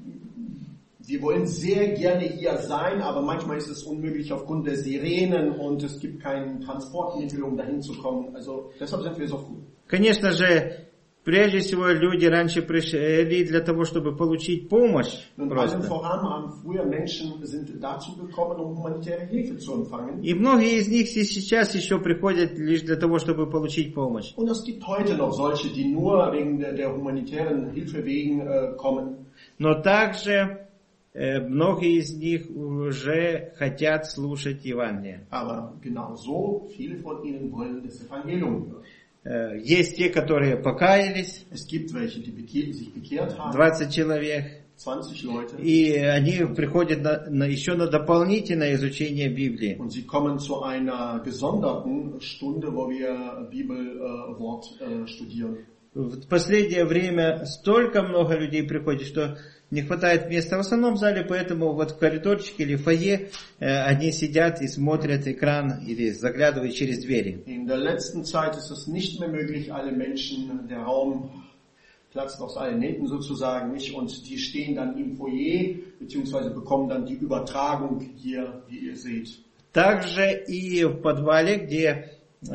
wir wollen sehr gerne hier sein, aber manchmal ist es unmöglich aufgrund der Sirenen und es gibt kein Transportmittel, um dahin zu kommen. Also deshalb sind wir so früh. Конечно же, прежде всего люди раньше пришли для того, чтобы получить помощь. Und allem voran haben früher Menschen sind dazu gekommen, um humanitäre Hilfe zu empfangen. И многие из них сейчас еще приходят лишь для того, чтобы получить помощь. Und es gibt heute noch solche, die nur wegen der, der humanitären Hilfe wegen äh, kommen. Но также э, многие из них уже хотят слушать Евангелие. Aber genau so, viele von ihnen wollen das Evangelium hören. Есть те, которые покаялись, Es gibt welche, die bekehr, sich bekehrt haben. двадцать человек. zwanzig Leute. И они приходят на, на, еще на дополнительное изучение Библии. Und sie kommen zu einer gesonderten Stunde, wo wir Bibelwort äh, studieren. В последнее время столько много людей приходит, что не хватает места в основном зале, поэтому вот в коридорчике или фойе э, они сидят и смотрят экран или заглядывают через двери. In der letzten Zeit ist es nicht mehr möglich, alle Menschen, der Raum platzt aus allen Nähten sozusagen nicht, und die stehen dann im Foyer, beziehungsweise bekommen dann die Übertragung hier, wie ihr seht. Также и в подвале, где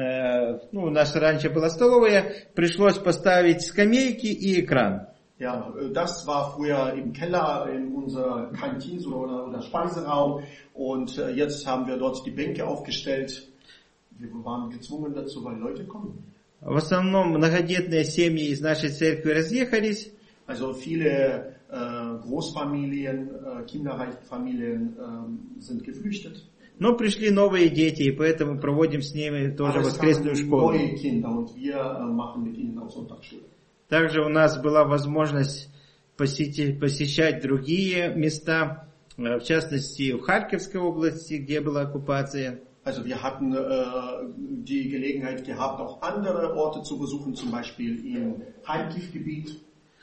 э, ну, у нас раньше была столовая, пришлось поставить скамейки и экран. Ja, das war früher im Keller in unserer Kantine oder, oder Speiseraum, und äh, jetzt haben wir dort die Bänke aufgestellt. Wir waren gezwungen dazu, weil Leute kommen. В основном многодетные семьи из нашей церкви разъехались. Also viele äh, Großfamilien, äh, kinderreiche Familien äh, sind geflüchtet. Но пришли новые дети, и поэтому проводим с ними тоже Aber es воскресную kamen школу. neue Kinder, und wir äh, machen mit ihnen auch Sonntagsschule. Также у нас была возможность посетить, посещать другие места, в частности в Харьковской области, где была оккупация. Also wir hatten äh, die Gelegenheit gehabt, auch andere Orte zu besuchen, zum Beispiel im Kharkiv-Gebiet,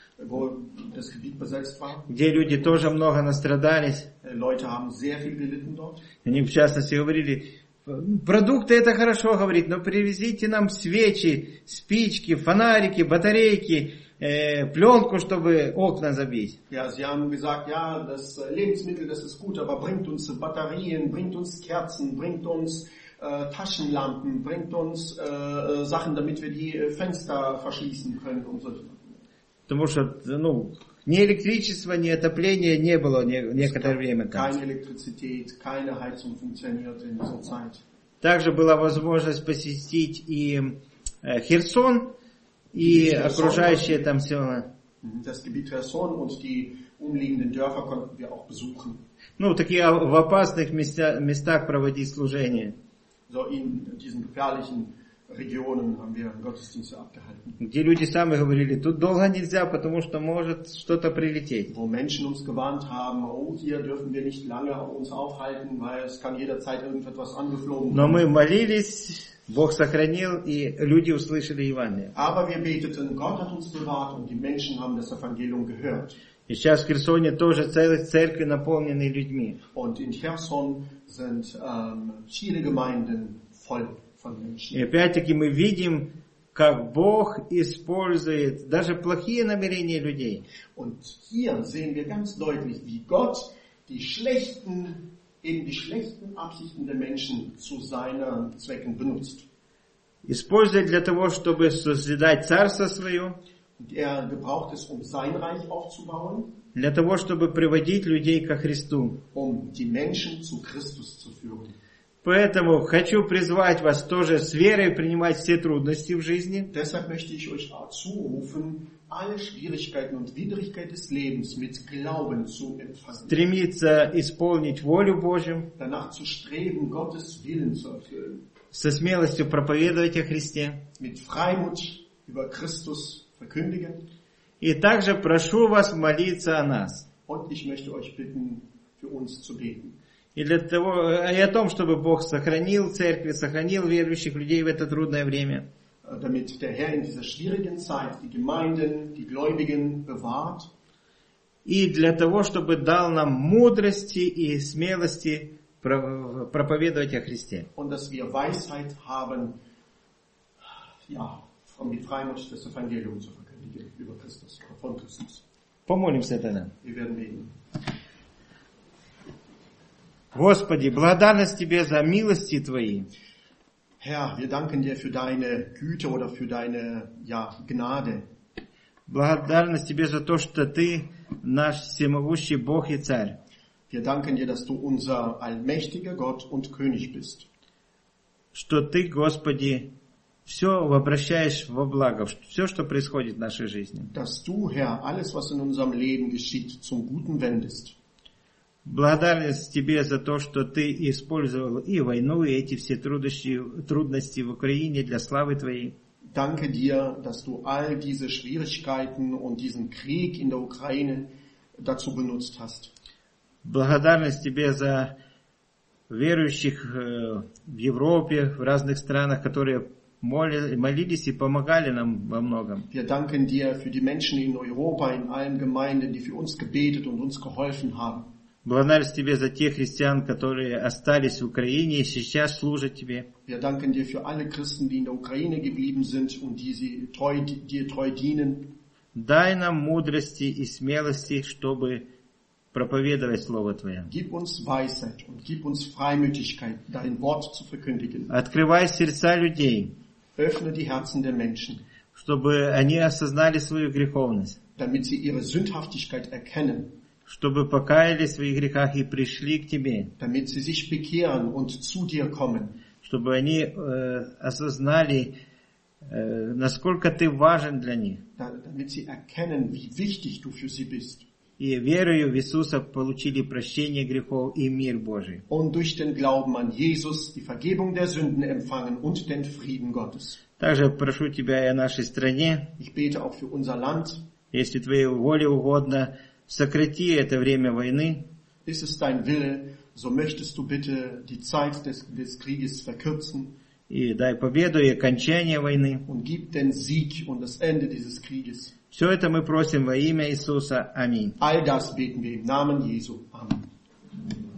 wo das Gebiet besetzt war. Где люди тоже много настрадались. Leute haben sehr viel gelitten dort. Они в частности говорили, продукты это хорошо, говорит, но привезите нам свечи, спички, фонарики, батарейки, äh, пленку, чтобы окна забить. Ja, sie haben gesagt, ja, das Lebensmittel, das ist gut, aber bringt uns Batterien, bringt uns Kerzen, bringt uns äh, Taschenlampen, bringt uns äh, Sachen, damit wir die Fenster verschließen können und so. Потому что, ну, ни электричества, ни отопления не было некоторое время там. Keine Elektrizität, keine Heizung funktionierte in dieser Zeit. Также была возможность посетить и э, Херсон, и окружающие там села. Das Gebiet Cherson und die umliegenden Dörfer konnten wir auch besuchen. Ну, такие в опасных места, местах проводить служение. So in diesen gefährlichen Regionen haben wir Gottesdienste abgehalten. Где люди сами говорили, тут долго нельзя, потому что может что-то прилететь. Wo Menschen uns gewarnt haben, oh, hier dürfen wir nicht lange uns aufhalten, weil es kann jederzeit irgendetwas angeflogen Но мы werden. молились, Бог сохранил, и люди услышали Евангелие. Aber wir beteten, Gott hat uns bewahrt, und die Menschen haben das Evangelium gehört. И сейчас в Херсоне тоже целые церкви наполнены людьми. Und in Cherson sind ähm, viele Gemeinden voll von Menschen. И опять-таки мы видим, как Бог использует даже плохие намерения людей. Und hier sehen wir ganz deutlich, wie Gott die schlechten, eben die schlechten Absichten der Menschen zu seinen Zwecken benutzt. Использует для того, чтобы созидать царство свое, Und er gebraucht es, um sein Reich aufzubauen, для того, чтобы приводить людей ко Христу. um die Menschen zu Christus zu führen. Поэтому хочу призвать вас тоже с верой принимать все трудности в жизни. Deshalb möchte ich euch zurufen, alle Schwierigkeiten und Widrigkeiten des Lebens mit Glauben zu empfangen. Стремиться исполнить волю Божью. Danach zu streben, Gottes Willen zu erfüllen. Со смелостью проповедовать о Христе. Mit Freimut über Christus verkündigen. И также прошу вас молиться о нас. Und ich möchte euch bitten, für uns zu beten. И, для того, и о том, чтобы Бог сохранил церковь, сохранил верующих людей в это трудное время. Damit der Herr in dieser schwierigen Zeit die Gemeinden, die Gläubigen bewahrt. И для того, чтобы дал нам мудрости и смелости проповедовать о Христе. Und dass wir Weisheit haben, ja, mit Freimut das Evangelium zu verkündigen über Christus, von Christus. Помолимся тогда. Wir werden beten. Господи, благодарность Тебе за милости Твои. Herr, wir danken dir für deine Güte oder für deine, ja, Gnade. Благодарность Тебе за то, что Ты наш всемогущий Бог и Царь. Wir danken dir, dass du unser allmächtiger Gott und König bist. Что Ты, Господи, все обращаешь во благо, все, что происходит в нашей жизни. Dass du, Herr, alles, was in unserem Leben geschieht, zum Guten wendest. Благодарность Тебе за то, что Ты использовал и войну, и эти все трудности, трудности в Украине для славы Твоей. Danke dir, dass du all diese Schwierigkeiten und diesen Krieg in der Ukraine dazu benutzt hast. Благодарность Тебе за верующих э, в Европе, в разных странах, которые моли, молились и помогали нам во многом. Wir danken dir für die Menschen in Europa, in allen Gemeinden, die für uns gebetet und uns geholfen haben. Благодарность Тебе за тех христиан, которые остались в Украине и сейчас служат Тебе. Wir danken dir für alle Christen, die in der Ukraine geblieben sind und die sie treu, dir treu dienen. Дай нам мудрости и смелости, чтобы проповедовать Слово Твое. Gib uns Weisheit und gib uns Freimütigkeit, dein Wort zu verkündigen. Открывай сердца людей, Öffne die Herzen der Menschen, чтобы они осознали свою греховность, damit sie ihre Sündhaftigkeit erkennen, чтобы покаялись в своих грехах и пришли к Тебе, damit sie sich bekehren und zu dir kommen, чтобы они э, осознали, э, насколько Ты важен для них. da, damit sie erkennen, wie wichtig du für sie bist. И верою в Иисуса получили прощение грехов и мир Божий. Und durch den Glauben an Jesus die Vergebung der Sünden empfangen und den Frieden Gottes. Также прошу Тебя и о нашей стране, Ich bete auch für unser Land. если Твоей воле угодно, сократи это время войны, Ist es dein Wille, so möchtest du bitte die Zeit des, des Krieges verkürzen и дай победу и окончание войны. und gib den Sieg und das Ende dieses Krieges. Все это мы просим во имя Иисуса. Аминь. All das beten wir im Namen Jesu. Amen.